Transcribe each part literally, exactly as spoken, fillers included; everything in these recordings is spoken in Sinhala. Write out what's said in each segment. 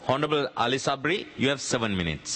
Honorable Ali Sabri, you have seven minutes.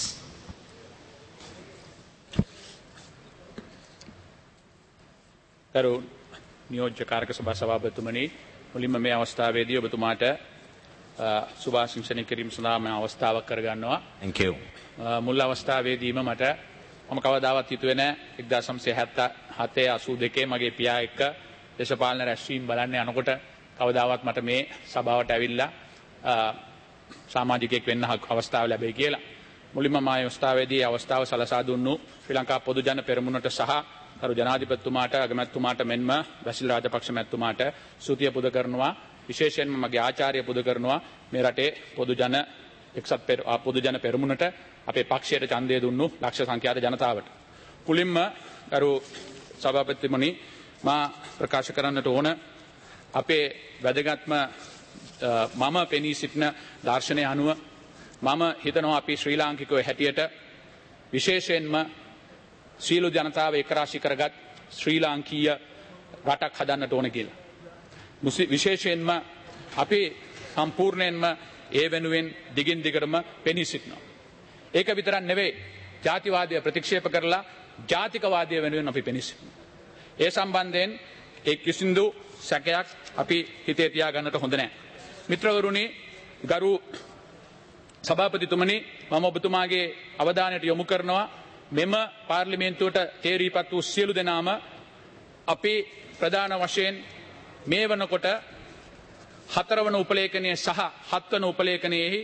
කරු නියෝජ්‍ය කාර්ක සභා සභාපතිතුමනි මුලින්ම මේ අවස්ථාවේදී ඔබතුමාට සුභාශිංසනය කිරීම සඳහා මම අවස්ථාවක් කරගන්නවා. Thank you. මුල් අවස්ථාවේදීම මට මම කවදාවත් හිතුවේ නැහැ එක්දාස් නවසිය හතේ අසූ දෙකේ මගේ පියා එක්ක දේශපාලන රැස්වීම බලන්න යනකොට කවදාවත් මට මේ සභාවට ඇවිල්ලා සමාජිකයෙක් වෙන්න අවස්ථාව ලැබෙයි කියලා. මුලින්ම මම මේ අවස්ථාවේදී අවස්ථාව සලසා දුන්නු ශ්‍රී ලංකා පොදු ජන පෙරමුණට සහ කරු ජනාධිපතිතුමාට අගමැතිතුමාට මෙන්ම බැසිල් රාජපක්ෂ මැතිතුමාට ස්තුතිය පුද කරනවා. විශේෂයෙන්ම මගේ ආචාර්ය පුද කරනවා මේ රටේ පොදු ජන එක්සත් පොදු ජන පෙරමුණට අපේ පක්ෂයට ඡන්දය දුන්නු ලක්ෂ සංඛ්‍යාත ජනතාවට. මුලින්ම කරු සභාපතිතුමනි මා ප්‍රකාශ කරන්නට ඕන අපේ වැදගත්ම මම පෙනී සිටින දර්ශනය අනුව මම හිතනවා අපි ශ්‍රී ලාංකිකයෝ හැටියට විශේෂයෙන්ම සීලු ජනතාව එක්රාශී කරගත් ශ්‍රී ලාංකීය රටක් හදන්නට ඕන කියලා. විශේෂයෙන්ම අපි සම්පූර්ණයෙන්ම ඒ වෙනුවෙන් දිගින් දිගටම පෙනී සිටිනවා. ඒක විතරක් නෙවෙයි ජාතිවාදය ප්‍රතික්ෂේප කරලා ජාතිකවාදය වෙනුවෙන් අපි පෙනී සිටිනවා. ඒ සම්බන්ධයෙන් ඒ කිසිදු සැකයක් අපි හිතේ තියාගන්නට හොඳ නැහැ. මිත්‍රවරුනි, ගරු සභාපතිතුමනි, මම ඔබතුමාගේ අවධානයට යොමු කරනවා මෙම පාර්ලිමේන්තුවට තේරීපත් වූ සියලු දෙනාම අපි ප්‍රධාන වශයෙන් මේ වනකොට හතරවන උපලේඛනයේ සහ හත්වන උපලේඛනයේහි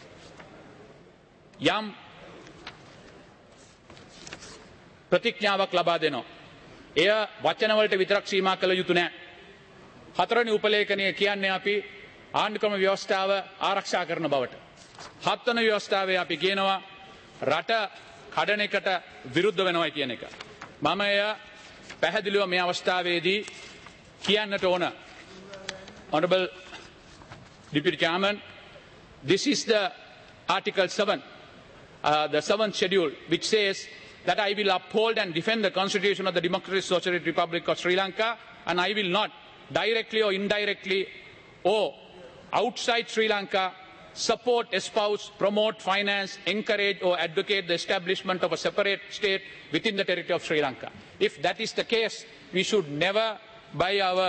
යම් ප්‍රතිඥාවක් ලබා දෙනවා. එය වචනවලට විතරක් සීමා කළ යුතු නැහැ. හතරවෙනි උපලේඛනය කියන්නේ අපි ආණ්ඩුක්‍රම ව්‍යවස්ථාව ආරක්ෂා කරන බවට. හත්වන ව්‍යවස්ථාවේ අපි කියනවා රට කඩන එකට විරුද්ධ වෙනවා කියන එක. මම එය පැහැදිලිව මේ අවස්ථාවේදී කියන්නට ඕන. Honorable Deputy Chairman, this is the Article seven, uh, the seventh schedule, which says that I will uphold and defend the Constitution of the Democratic Socialist Republic of Sri Lanka, and I will not directly or indirectly or outside Sri Lanka support, espouse, promote, finance, encourage or advocate the establishment of a separate state within the territory of Sri Lanka. If that is the case, we should never, by our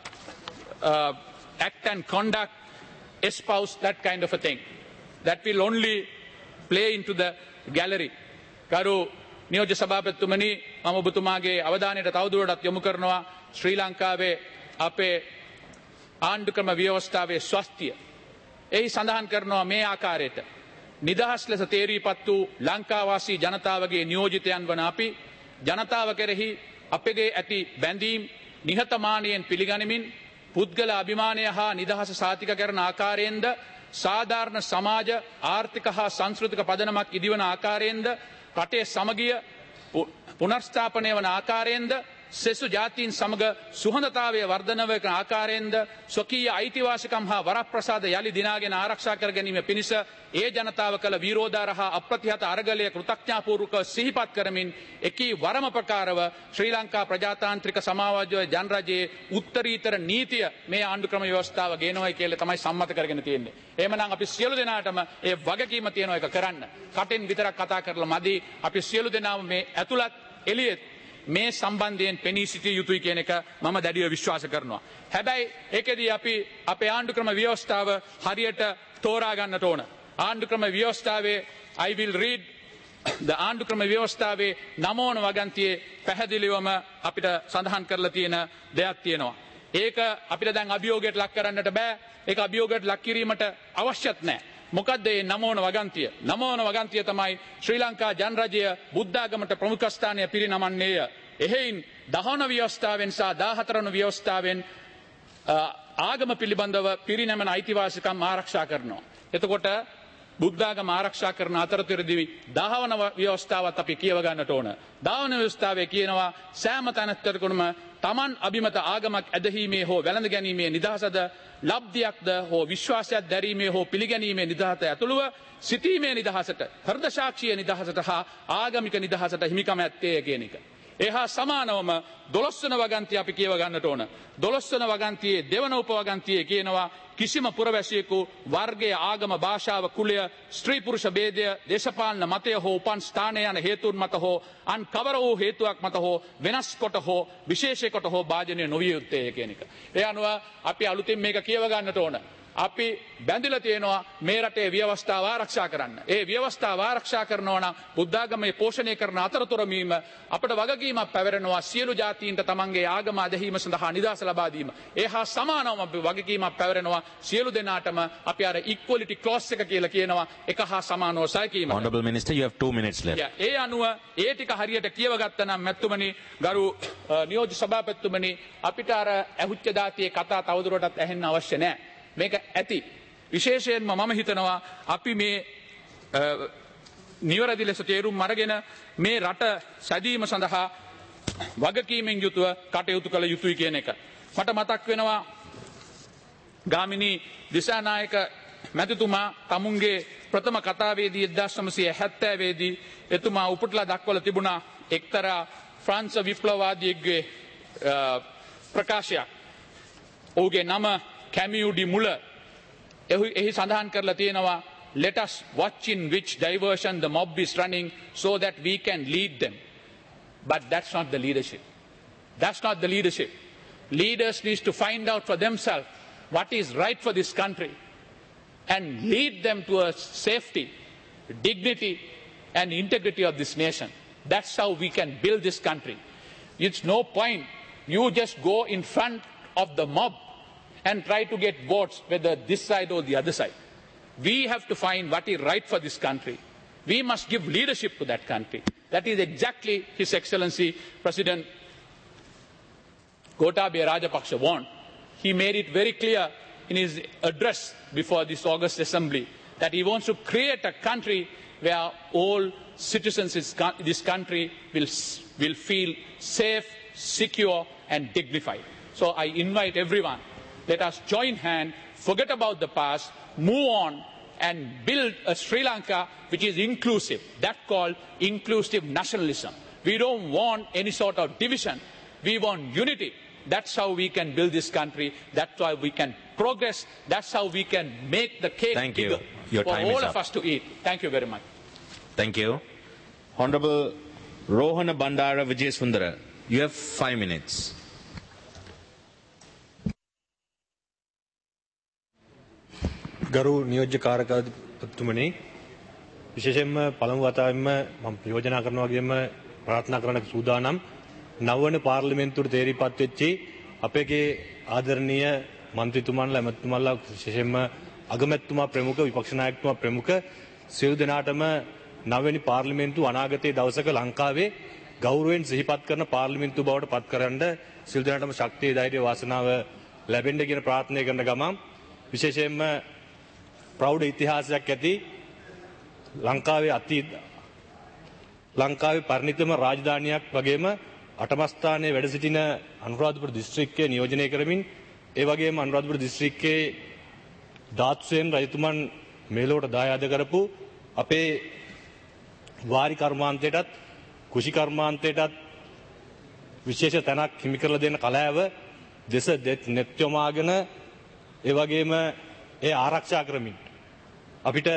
uh, act and conduct, espouse that kind of a thing. That will only play into the gallery. Karu නියෝජ්‍ය සභාපතිතුමනි, මම ඔබතුමාගේ අවධානයට තවදුරටත් යොමු කරනවා ශ්‍රී ලංකාවේ අපේ ආණ්ඩුක්‍රම ව්‍යවස්ථාවේ ස්වස්තිය. එහි සඳහන් කරනවා මේ ආකාරයට නිදහස් ලෙස තේරීපත් වූ ලංකාවාසී ජනතාවගේ නියෝජිතයන් වන අපි ජනතාව කෙරෙහි අපගේ ඇති බැඳීම් නිහතමානීයෙන් පිළිගනිමින් පුද්ගල අභිමානය හා නිදහස සාතික කරන ආකාරයෙන්ද සාධාරණ සමාජ ආර්ථික හා සංස්කෘතික පදනමක් ඉදිවන ආකාරයෙන්ද රටේ සමගිය පුනර්ස්ථාපනය වන ආකාරයෙන්ද සෙසු ජාතීන් සමග සුහදතාවය වර්ධනව කරන ආකාරයෙන්ද ස්වකීය අයිතිවාසිකම් හා වරප්‍රසාද යලි දිනාගෙන ආරක්ෂා කර ගැනීම පිණිස ඒ ජනතාව කළ වීරෝදාර හා අප්‍රතිහත අරගලය කෘතඥතාපූර්වකව සිහිපත් කරමින් එකී වරම ප්‍රකාරව ශ්‍රී ලංකා ප්‍රජාතාන්ත්‍රික සමාජවාදී ජනරජයේ උත්තරීතර නීතිය මේ ආණ්ඩුක්‍රම ව්‍යවස්ථාව ගේනවායි කියලා තමයි සම්මත කරගෙන තියෙන්නේ. එහෙමනම් අපි සියලු දෙනාටම ඒ වගකීම තියෙනවා ඒක කරන්න. කටින් විතරක් කතා කරලා මදි. අපි සියලු දෙනාම මේ ඇතුළත් එළියෙත් මේ සම්බන්ධයෙන් පෙනී සිටිය යුතුයි කියන එක මම දැඩිව විශ්වාස කරනවා. හැබැයි ඒකෙදී අපි අපේ ආණ්ඩුක්‍රම ව්‍යවස්ථාව හරියට තෝරා ගන්නට ඕන. ආණ්ඩුක්‍රම ව්‍යවස්ථාවේ I will read the ආණ්ඩුක්‍රම ව්‍යවස්ථාවේ නවවන වගන්තියේ පැහැදිලිවම අපිට සඳහන් කරලා තියෙන දෙයක් තියෙනවා. ඒක අපිට දැන් අභියෝගයට ලක් කරන්නට බෑ. ඒක අභියෝගයට ලක් කිරීමට අවශ්‍යත් නැහැ. මොකද්ද මේ නවවන වගන්තිය? නවවන වගන්තිය තමයි ශ්‍රී ලංකා ජනරජය බුද්ධාගමට ප්‍රමුඛ ස්ථානය පිරිනමන්නේය. එහෙයින් දහවන ව්‍යවස්ථාවෙන් සහ දාහතරවන ව්‍යවස්ථාවෙන් ආගම පිළිබඳව පිරිනමන අයිතිවාසිකම් ආරක්ෂා කරනවා. එතකොට බුද්ධාගම ආරක්ෂා කරන අතරතුරදී දහවන ව්‍යවස්ථාවත් අපි කියව ගන්නට ඕන. දහවන ව්‍යවස්ථාවේ කියනවා සෑම තැනකටම Taman අභිමත ආගමක් ඇදහිීමේ හෝ වැළඳ ගැනීමේ නිදහසද ලබ්ධියක්ද හෝ විශ්වාසයක් දැරීමේ හෝ පිළිගැනීමේ නිදහසට ඇතුළුව සිටීමේ නිදහසට හෘද සාක්ෂිය නිදහසට හා ආගමික නිදහසට හිමිකම ඇත්තේ කියන එක. එහා සමානවම දොළොස් වන වගන්තිය අපි කියව ගන්නට ඕන. දොළොස් වන වගන්තියේ දෙවන උපවගන්තියේ කියනවා කිසිම පුරවැසියෙකු වර්ගය ආගම භාෂාව කුලය ස්ත්‍රී පුරුෂ භේදය දේශපාලන මතය හෝ උපන් ස්ථානය යන හේතුන් මත හෝ අන් කවර වූ හේතුවක් මත හෝ වෙනස් කොට හෝ විශේෂයකට හෝ භාජනය නොවිය යුත්තේ කියන එක. ඒ අනුව අපි අලුතින් මේක කියව ගන්නට ඕන. අපි බැඳිලා තියෙනවා මේ රටේ ව්‍යවස්ථාව ආරක්ෂා කරන්න. ඒ ව්‍යවස්ථාව ආරක්ෂා කරනවා නම් බුද්ධාගමේ පෝෂණය කරන අතරතුරමීම අපට වගකීමක් පැවරෙනවා සියලු ජාතීන්ට තමන්ගේ ආගම අධහිම සඳහා නිදහස ලබා දීම. ඒ හා සමානවම අපි වගකීමක් පැවරෙනවා සියලු දෙනාටම අපි අර ඉක්වලිටි ක්ලෝස් එක කියලා කියනවා එක හා සමානව සැලකීම. Honorable Minister, you have two minutes left. Yeah, ඒ අනුව ඒ ටික හරියට කියව ගත්තා නම් මැතිතුමනි ගරු නියෝජ්‍ය සභාපතිතුමනි අපිට අර ඇහුච්ච දාතියේ කතා තවදුරටත් ඇහෙන්න අවශ්‍ය නැහැ. මේක ඇති විශේෂයෙන්ම මම හිතනවා අපි මේ නිවැරදි ලෙස තේරුම් අරගෙන මේ රට සැදීම සඳහා වගකීමෙන් යුතුව කටයුතු කළ යුතුයි කියන එක. මට මතක් වෙනවා ගාමිණී දිසානායක මැතිතුමා තමුන්ගේ ප්‍රථම කතාවේදී එක්දාස් නවසිය හැත්තෑ දී එතුමා උපුටලා දක්වලා තිබුණා එක්තරා ෆ්‍රාන්ස් විප්ලවවාදියෙක්ගේ ප්‍රකාශයක්. ඔහුගේ නම කැමියුඩි මුල එහි සඳහන් කරලා තියෙනවා let us watch in which diversion the mob is running so that we can lead them. But that's not the leadership. That's not the leadership. Leaders need to find out for themselves what is right for this country and lead them to a safety, dignity and integrity of this nation. That's how we can build this country. It's no point you just go in front of the mob and try to get votes whether this side or the other side. We have to find what is right for this country. We must give leadership to that country. That is exactly His Excellency President Gotabaya Rajapaksa want. He made it very clear in his address before this August Assembly that he wants to create a country where all citizens in this country will, will feel safe, secure and dignified. So I invite everyone, let us join hands, forget about the past, move on and build a Sri Lanka which is inclusive. That's called inclusive nationalism. We don't want any sort of division. We want unity. That's how we can build this country. That's how we can progress. That's how we can make the cake Thank bigger you. Your for time all is of up. us to eat. Thank you very much. Thank you. Honorable Rohana Bandara Vijayasundara, you have five minutes. ගරු නියෝජ්‍ය කාර්යකාරතුමනි විශේෂයෙන්ම පළමු වතාවෙම මම යෝජනා කරනවා වගේම ප්‍රාර්ථනා කරන සූදානම් නවවන පාර්ලිමේන්තුවට තේරීපත් වෙච්චි අපේගේ ආදරණීය මන්ත්‍රීතුමන්ලා එමෙතුමන්ලා විශේෂයෙන්ම අගමැතිතුමා ප්‍රමුඛ විපක්ෂ නායකතුමා ප්‍රමුඛ සියලු දෙනාටම නවවෙනි පාර්ලිමේන්තුව අනාගතයේ දවසක ලංකාවේ ගෞරවයෙන් සිහිපත් කරන පාර්ලිමේන්තුව බවට පත් කරන්න සියලු දෙනාටම ශක්තිය ධෛර්ය වාසනාව ලැබෙන්න කියන ප්‍රාර්ථනා කරන ගමන් විශේෂයෙන්ම ප්‍රෞඩ ඉතිහාසයක් ඇති ලංකාවේ අති ලංකාවේ පරිණිතම රාජධානියක් වගේම අටම ස්ථානයේ වැඩ සිටින අනුරාධපුර දිස්ත්‍රික්කය නියෝජනය කරමින් ඒ වගේම අනුරාධපුර දිස්ත්‍රික්කයේ දාත්සෙන් රජතුමන් මේලෝට දායාද කරපු අපේ වාරි කර්මාන්තයටත් කුෂි කර්මාන්තයටත් විශේෂ තැනක් හිමි කරලා දෙන කලාව දෙස net යොමාගෙන ඒ වගේම ඒ ආරක්ෂා කරමින් අපිට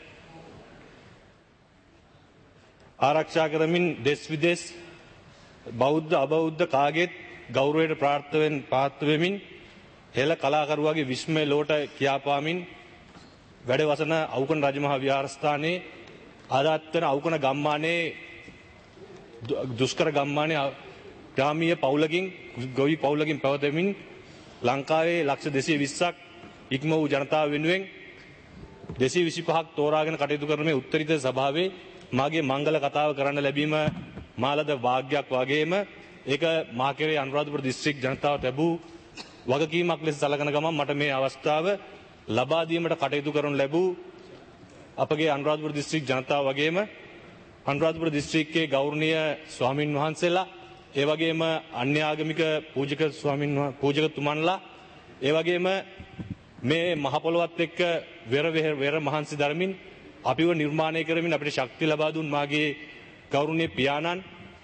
ආරක්ෂා කරමින් දෙස් විදෙස් බෞද්ධ අබෞද්ධ කාගෙත් ගෞරවයට ප්‍රාර්ථවෙන් පාත්‍ර වෙමින් හෙළ කලාකරුවාගේ විස්මය ලෝට කියාපාමින් වැඩවසන අවුකන රජමහා විහාරස්ථානයේ ආදාත්තන අවුකන ගම්මානයේ දුෂ්කර ගම්මානයේ ග්‍රාමීය පවුලකින් ගොවි පවුලකින් පැවතෙමින් ලංකාවේ ලක්ෂ දෙසිය විස්සක් ඉක්ම වූ ජනතාව වෙනුවෙන් දෙසිය විසිපහක් තෝරාගෙන කටයුතු කරන මේ උත්තරීතර සභාවේ මාගේ මංගල කතාව කරන්න ලැබීම මාලද වාග්යක් වගේම ඒක මා කෙරේ අනුරාධපුර දිස්ත්‍රික් ජනතාවට ලැබූ වගකීමක් ලෙස සැලකන ගමන් මට මේ අවස්ථාව ලබා දීමට කටයුතු කරනු ලැබූ අපගේ අනුරාධපුර දිස්ත්‍රික් ජනතාව වගේම අනුරාධපුර දිස්ත්‍රික්කයේ ගෞරවනීය ස්වාමින් වහන්සේලා ඒ වගේම අන්‍ය ආගමික පූජක ස්වාමින් පූජකතුමන්ලා ඒ වගේම මේ මහ පොළොවත් එක්ක වෙර වෙර මහන්සි දරමින් අපිව නිර්මාණය කරමින් අපිට ශක්තිය ලබා දුන් මාගේ ගෞරවනීය පියාණන්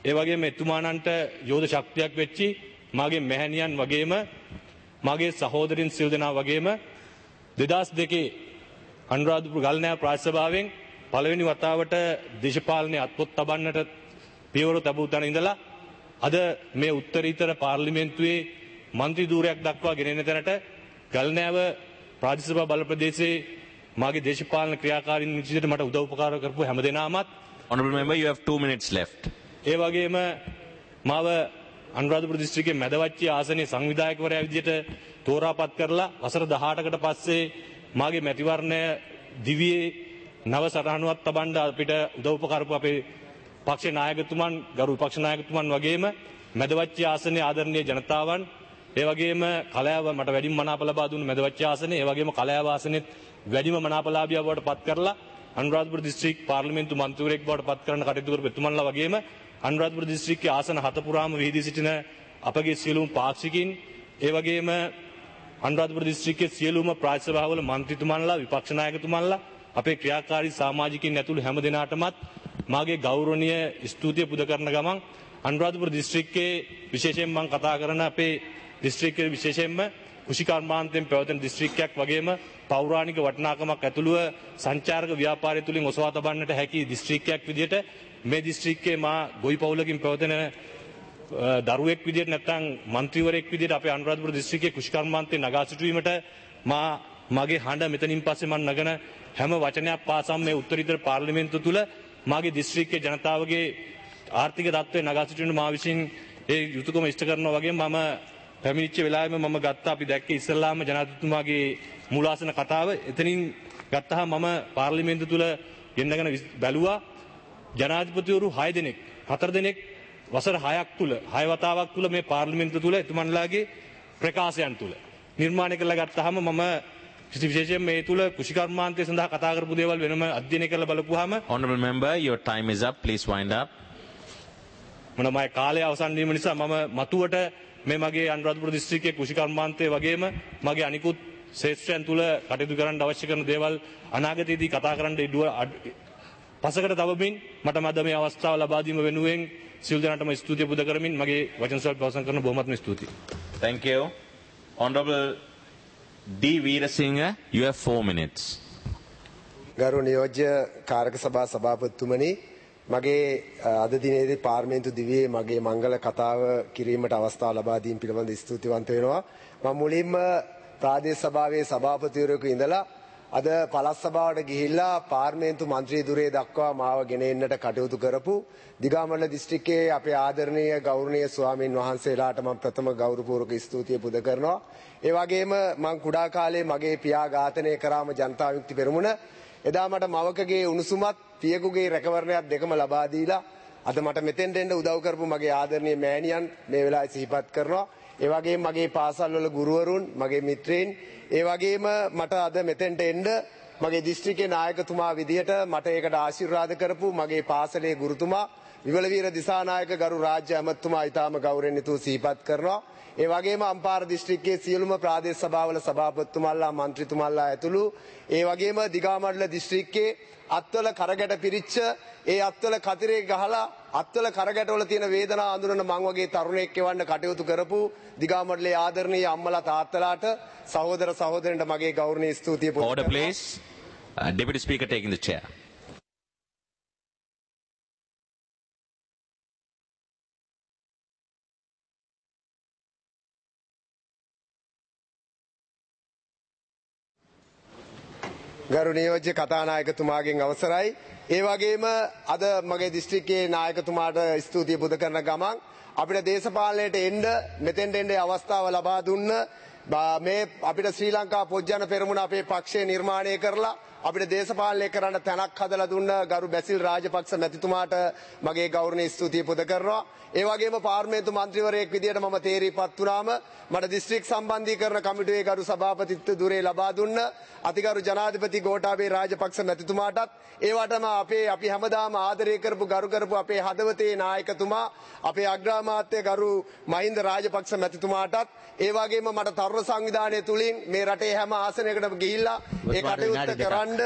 ඒ වගේම එතුමානන්ට යෝධ ශක්තියක් වෙච්චි මාගේ මෑණියන් වගේම මාගේ සහෝදරින් සිල් දෙනා වගේම දෙදහස් දෙකේ අනුරාධපුර ගල්නෑ ප්‍රාදේශ සභාවෙන් පළවෙනි වතාවට දේශපාලනයේ අත්පොත් තබන්නට පියවර තබූ තැන ඉඳලා අද මේ උත්තරීතර පාර්ලිමේන්තුවේ මන්ත්‍රී ධූරයක් දක්වා ගෙනෙන තැනට ගල්නෑව ප්‍රාදේශ සභා බල ප්‍රදේශයේ මාගේ දේශපාලන ක්‍රියාකාරීන් විදිහට මට උදව් උපකාර කරපු හැමදෙනාමත් Honorable member, you have two minutes left. ඒ වගේම මාව අනුරාධපුර දිස්ත්‍රික්කයේ මැදවච්චි ආසනයේ සංවිධායකවරයා විදිහට තෝරාපත් කරලා වසර දහඅටකට පස්සේ මාගේ මැතිවරණය දිවියේ නව සටහනුවක් තබන්න අපිට උදව් උපකාරපු අපේ පක්ෂ නායකතුමන් ගරු පක්ෂ නායකතුමන් වගේම මැදවච්චි ආසනයේ ආදරණීය ජනතාවන් ඒ වගේම කලයාව මට වැඩිම මනාප ලබා දුන්නු මැදවච්චි ආසනයේ ඒ වගේම කලයාව ආසනයේ වැඩිම මනාපලාභියා බවට පත් කරලා අනුරාධපුර දිස්ත්‍රික් පාර්ලිමේන්තු මන්ත්‍රීවරයෙක් බවට පත් කරන කටයුතු කරපු එතුමන්ලා වගේම අනුරාධපුර දිස්ත්‍රික්කයේ ආසන හත පුරාම විහිදී සිටින අපගේ සියලුම පාක්ෂිකින් ඒ වගේම අනුරාධපුර දිස්ත්‍රික්කයේ සියලුම ප්‍රාදේශ සභාවල මන්ත්‍රීතුමන්ලා විපක්ෂ නායකතුමන්ලා අපේ ක්‍රියාකාරී සමාජිකින් ඇතුළු හැම දෙනාටමත් මාගේ ගෞරවනීය ස්තුතිය පුද කරන ගමන් අනුරාධපුර දිස්ත්‍රික්කයේ විශේෂයෙන් මම කතා කරන අපේ දිස්ත්‍රික්කයේ විශේෂයෙන්ම කුෂිකර්මාන්තයෙන් පැවතෙන දිස්ත්‍රික්කයක් වගේම පෞරාණික වටිනාකමක් ඇතුළුව සංචාරක ව්‍යාපාරය තුලින් ඔසවා තබන්නට හැකි දිස්ත්‍රික්කයක් විදිහට මේ දිස්ත්‍රික්කයේ මා ගොවි පවුලකින් පැවතෙන දරුවෙක් විදිහට නැත්නම් മന്ത്രിවරයෙක් විදිහට අපේ අනුරාධපුර දිස්ත්‍රික්කයේ කුෂිකර්මාන්තේ නගා සිටුවීමට මා මගේ හඬ මෙතනින් පස්සේ මම නගන හැම වචනයක් පාසම් මේ උත්තරීතර පාර්ලිමේන්තුව තුල මාගේ දිස්ත්‍රික්කයේ ජනතාවගේ ආර්ථික තත්ත්වය නගා සිටුවීමට මා විසින් ඒ යුතුයකම ඉෂ්ට කරනවා වගේම මම පැමිණිච්ච වෙලාවෙම මම ගත්තා අපි දැක්කේ ඉස්සල්ලාම ජනාධිපතිතුමාගේ මූලාසන කතාව එතනින් ගත්තාම මම පාර්ලිමේන්තුව තුල ගෙන්නගෙන බැලුවා ජනාධිපතිවරු හය දෙනෙක් හතර දෙනෙක් වසර හයක් තුල හය වතාවක් තුල මේ පාර්ලිමේන්තුව තුල එතුමන්ලාගේ ප්‍රකාශයන් තුල නිර්මාණය කරලා ගත්තාම මම විශේෂයෙන් මේ තුල කුෂිකර්මාන්තය සඳහා කතා කරපු දේවල් වෙනම අධ්‍යයනය කරලා බලපුවාම Honorable member, your time is up. Please wind up. මොනමයි කාලය අවසන් වීම නිසා මම මතුවට මේ මගේ අනුරාධපුර දිස්ත්‍රික්කයේ කුෂිකර්මාන්තය වගේම මගේ අනිකුත් ශේෂ්ත්‍රයන් තුල කටයුතු කරන්න අවශ්‍ය කරන දේවල් අනාගතයේදී කතා කරන්න ඉඩුව පසකට තවමින් මට මද මේ අවස්ථාව ලබා දීම වෙනුවෙන් සියලු දෙනාටම ස්තුතිය පුද කරමින් මගේ වචන ස්වල්ප අවසන් කරන බොහොමත්ම ස්තුතියි. Thank you. Honorable D. Veerasinghe, you have four minutes. ගරු නියෝජ්‍ය කාරක සභා සභාපතිතුමනි, මගේ අද දිනේදී පාර්ලිමේන්තු දිවියේ මගේ මංගල කතාව කිරීමට අවස්ථාව ලබා දීම පිළිබඳ ස්තුතිවන්ත වෙනවා. මම මුලින්ම ප්‍රාදේශ සභාවේ සභාපතිවරයෙකු ඉඳලා අද පළාත් සභාවට ගිහිල්ලා පාර්ලිමේන්තු මන්ත්‍රී ධුරය දක්වා මාව ගෙන එන්නට කටයුතු කරපු දිගාමඩල දිස්ත්‍රික්කයේ අපේ ආදරණීය ගෞරවනීය ස්වාමීන් වහන්සේලාට මම ප්‍රථම ගෞරවපූර්වක ස්තුතිය පුද කරනවා. ඒ වගේම මම කුඩා කාලේ මගේ පියා ඝාතනය කරාම ජනතා විමුක්ති පෙරමුණ එදා මට මවකගේ උණුසුමත් පියෙකුගේ රැකවරණයක් දෙකම ලබා දීලා අද මට මෙතෙන්ට එන්න උදව් කරපු මගේ ආදරණීය මෑණියන් මේ වෙලාවේ සිහිපත් කරනවා. ඒ වගේම මගේ පාසල් වල ගුරුවරුන්, මගේ මිත්‍රයින්, ඒ වගේම මට අද මෙතෙන්ට එන්න මගේ දිස්ත්‍රික්කයේ නායකතුමා විදියට මට ඒකට ආශිර්වාද කරපු මගේ පාසලේ ගුරුතුමා විමලවීර දිසානායක ගරු රාජ්‍ය ඇමතුමා ඊටාම ගෞරවයෙන් යුතුව සිහිපත් කරනවා. ඒ වගේම අම්පාර දිස්ත්‍රික්කයේ සියලුම ප්‍රාදේශ සභාවල සභාපතිතුමාලා, മന്ത്രിතුමාලා ඇතුළු ඒ වගේම දිගාමඩල දිස්ත්‍රික්කයේ අත්වල කරගැට පිරිච්ච ඒ අත්වල කතිරේ ගහලා අත්වල කරගැටවල තියෙන වේදනාව අඳුරන මං වගේ තරුණයෙක් එවන්න කටයුතු කරපු දිගාමඩලේ ආදරණීය අම්මලා තාත්තලාට සහෝදර සහෝදරයන්ට මගේ ගෞරවනීය ස්තුතිය පුද කරනවා. Order please. Uh, Deputy Speaker taking the chair. ගරු නියෝජ්‍ය කතානායකතුමාගෙන් අවසරයි. ඒ වගේම අද මගේ දිස්ත්‍රික්කයේ නායකතුමාට ස්තුතිය පුද කරන ගමන් අපිට දේශපාලනයට එන්න මෙතෙන්ට එන්න අවස්ථාව ලබා දුන්න මේ අපිට ශ්‍රී ලංකා පොජ්ජන පෙරමුණ අපේ පක්ෂය නිර්මාණය කරලා අපිට දේශපාලනය කරන්න තැනක් හදලා දුන්න ගරු බැසිල් රාජපක්ෂ මැතිතුමාට මගේ ගෞරවනීය ස්තුතිය පුද කරනවා. ඒ වගේම පාර්ලිමේන්තු මන්ත්‍රීවරයෙක් විදියට මම තේරීපත් වුණාම මට දිස්ත්‍රික් සම්බන්ධීකරණ කමිටුවේ ගරු සභාපතිත්ව ධුරය ලබා දුන්න අතිගරු ජනාධිපති ගෝඨාභය රාජපක්ෂ මැතිතුමාටත් ඒ වටම අපේ අපි හැමදාම ආදරය කරපු ගරු කරපු අපේ හදවතේ නායකතුමා අපේ අග්‍රාමාත්‍ය ගරු මහින්ද රාජපක්ෂ මැතිතුමාටත් ඒ වගේම මට තරුණ සංවිධානය තුලින් මේ රටේ හැම ආසනයකටම ගිහිල්ලා ඒ කටයුත්ත කරන්න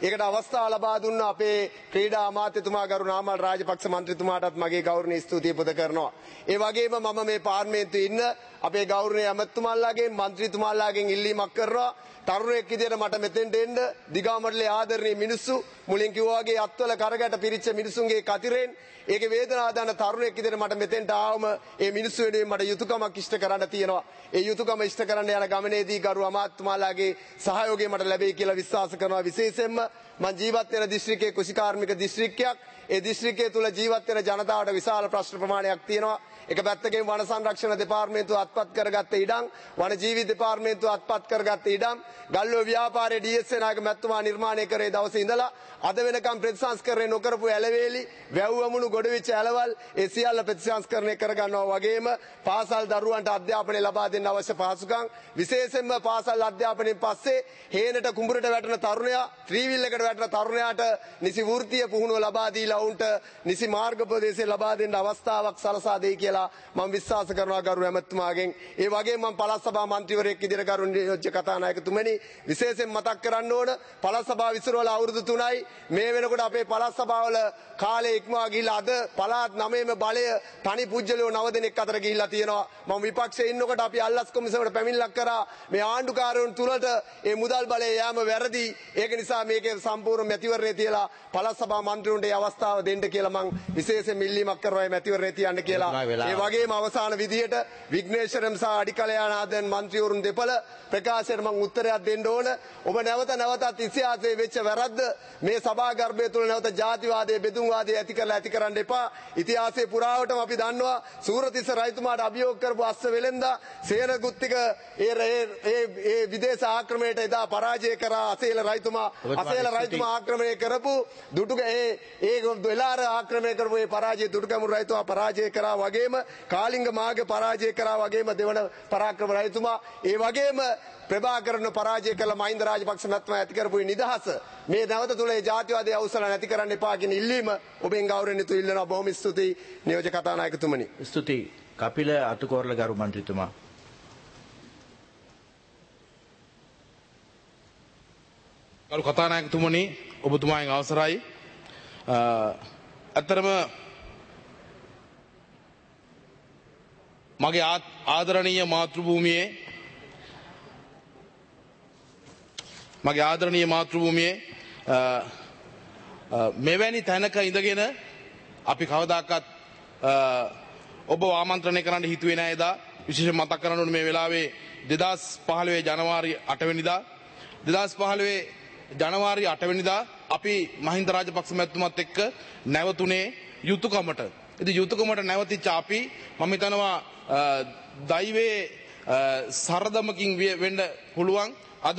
ඒකට අවස්ථාව ලබා දුන්න අපේ ක්‍රීඩා අමාත්‍යතුමා ගරු නාමල් රාජපක්ෂ මන්ත්‍රීතුමාටත් මගේ ගෞරවනීය ස්තුතිය පුද කරනවා. ඒ වගේම මම මේ පාර්ලිමේන්තුවේ ඉන්න අපේ ගෞරවනීය ඇමතුමාලාගෙන් මන්ත්‍රීතුමාලාගෙන් ඉල්ලීමක් කරනවා. තරුණයෙක් විදියට මට මෙතෙන්ට එන්න දිගාමඩලේ ආදරණීය මිනිස්සු මුලින් කිව්වා වගේ අත්වල කරකට පිරිච්ච මිනිසුන්ගේ කතිරෙන් ඒකේ වේදනාව දන්න තරුණයෙක් විදියට මට මෙතෙන්ට ආවම ඒ මිනිස්සු වෙනුවෙන් මට යුතුයකමක් ඉෂ්ට කරන්න තියෙනවා. ඒ යුතුයකම ඉෂ්ට කරන්න යන ගමනේදී ගරු අමාත්‍යතුමාලාගේ සහයෝගය මට ලැබෙයි කියලා විශ්වාස කරනවා. විශේෂයෙන්ම මම ජීවත් වෙන දිස්ත්‍රික්කයේ කුසිකාර්මික දිස්ත්‍රික්කයක්. ඒ දිස්ත්‍රික්කයේ තුල ජීවත් වෙන ජනතාවට විශාල ප්‍රශ්න ප්‍රමාණයක් තියෙනවා. එක පැත්තකින් වන සංරක්ෂණ දෙපාර්තමේන්තුව අත්පත් කරගත්ත ඉඩම්, වන ජීවි දෙපාර්තමේන්තුව අත්පත් කරගත්ත ඉඩම්, ගල්ලෝ ව්‍යාපාරයේ ඩී එස් නායක මැතිතුමා නිර්මාණය කරේ දවසේ ඉඳලා අද වෙනකම් ප්‍රතිසංස්කරණය නොකරපු ඇලවේලි, වැව්වමුණු ගොඩවිච්ච ඇලවල් ඒ සියල්ල ප්‍රතිසංස්කරණය කරගන්නවා වගේම පාසල් දරුවන්ට අධ්‍යාපනය ලබා දෙන්න අවශ්‍ය පහසුකම් විශේෂයෙන්ම පාසල් අධ්‍යාපනයෙන් පස්සේ හේනට කුඹුරට වැටෙන තරුණයා, ත්‍රිවිල් එකට වැටෙන තරුණයාට නිසි වෘත්තීය පුහුණුව ලබා දීලා වුන්ට නිසි මාර්ගෝපදේශය ලබා දෙන්න අවස්ථාවක් සලසා දෙයි කියලා මම විශ්වාස කරනවා ගරු ඇමතුමාගෙන්. ඒ වගේම මම පළාත් සභා මන්ත්‍රීවරයෙක් විදිහට ගරු නියෝජ්‍ය කතානායකතුමනි විශේෂයෙන් මතක් කරන්න ඕන පළාත් සභාව විසිරවල අවුරුදු තුනයි මේ වෙනකොට අපේ පළාත් සභාවල කාලේ ඉක්මවා ගිහිල්ලා අද පළාත් නවයේම බලය තනි පුජ්‍යලෝ නව දෙනෙක් අතර ගිහිල්ලා තියෙනවා. මම විපක්ෂයේ ඉන්නකොට අපි අල්ලස් කොමිසමට පැමිණිල්ලක් කරා මේ ආණ්ඩුකාරවරුන් තුලට මේ මුදල් බලය යෑම වැරදි. ඒක නිසා මේකේ සම්පූර්ණ මැතිවරණය තියලා පළාත් සභා මන්ත්‍රීවරුන්ට ඒ අවස්ථාව දෙන්න කියලා මම විශේෂයෙන් ඉල්ලීමක් කරනවා මේ මැතිවරණය තියන්න කියලා. ඒ වගේම අවසාන විදියට විග්නේශ්වරම් සහ අඩිකලයානාදන් මන්ත්‍රීවරුන් දෙපළ ප්‍රකාශයට මම උත්තරයක් දෙන්න ඕන. ඔබ නැවත නැවතත් ඉතිහාසයේ වෙච්ච වැරද්ද මේ සභාගර්භය තුල නැවත ජාතිවාදයේ බෙදුම්වාදයේ ඇති කරලා ඇති කරන්න එපා. ඉතිහාසයේ පුරාවටම අපි දන්නවා සූරතිස්ස රජතුමාට අභියෝග කරපු අස්ස වෙලෙන්දා සේනගුත්තික ඒ ඒ ඒ විදේශ ආක්‍රමණයට එදා පරාජය කරා අසේල රජතුමා. අසේල රජතුමා ආක්‍රමණය කරපු දුටුග ඒ ඒ වෙලාර ආක්‍රමණය කරපු ඒ පරාජය දුටුගැමුණු රජතුමා පරාජය කරා වගේම කාලිංග මාර්ග පරාජය කරා වගේම දෙවන පරාක්‍රම රජතුමා ඒ වගේම ප්‍රභාකරන පරාජය කළ මහින්ද රාජපක්ෂ මහත්මයා ඇති කරපු නිදහස මේ නැවත තුල ඒ ජාතිවාදී අවසල නැති කරන්න එපා කියන ඉල්ලීම ඔබෙන් ගෞරවණීයතු ඉල්ලනවා. බොහොම ස්තුතියි නියෝජ්‍ය කතානායකතුමනි. ස්තුතියි කපිල අතුකෝරළ ගරු මන්ත්‍රීතුමා. ගරු කතානායකතුමනි ඔබතුමාගෙන් අවසරයි. අතරම මගේ ආදරණීය මාතෘභූමියේ මගේ ආදරණීය මාතෘභූමියේ මෙවැනි තැනක ඉඳගෙන අපි කවදාකවත් ඔබ ආමන්ත්‍රණය කරන්න හිතුවේ නෑ. එදා විශේෂයෙන් මතක් කරන්න ඕනේ මේ වෙලාවේ දෙදහස් පහළොව ජනවාරි අට වෙනිදා දෙදහස් පහළොව ජනවාරි අට වෙනිදා අපි මහින්ද රාජපක්ෂ මැතිතුමත් එක්ක නැවතුනේ යුතුයකමට. ඉතින් යුතුයකමට නැවතිච්ච අපි මම හිතනවා දෛවයේ සරදමකින් වෙන්න පුළුවන් අද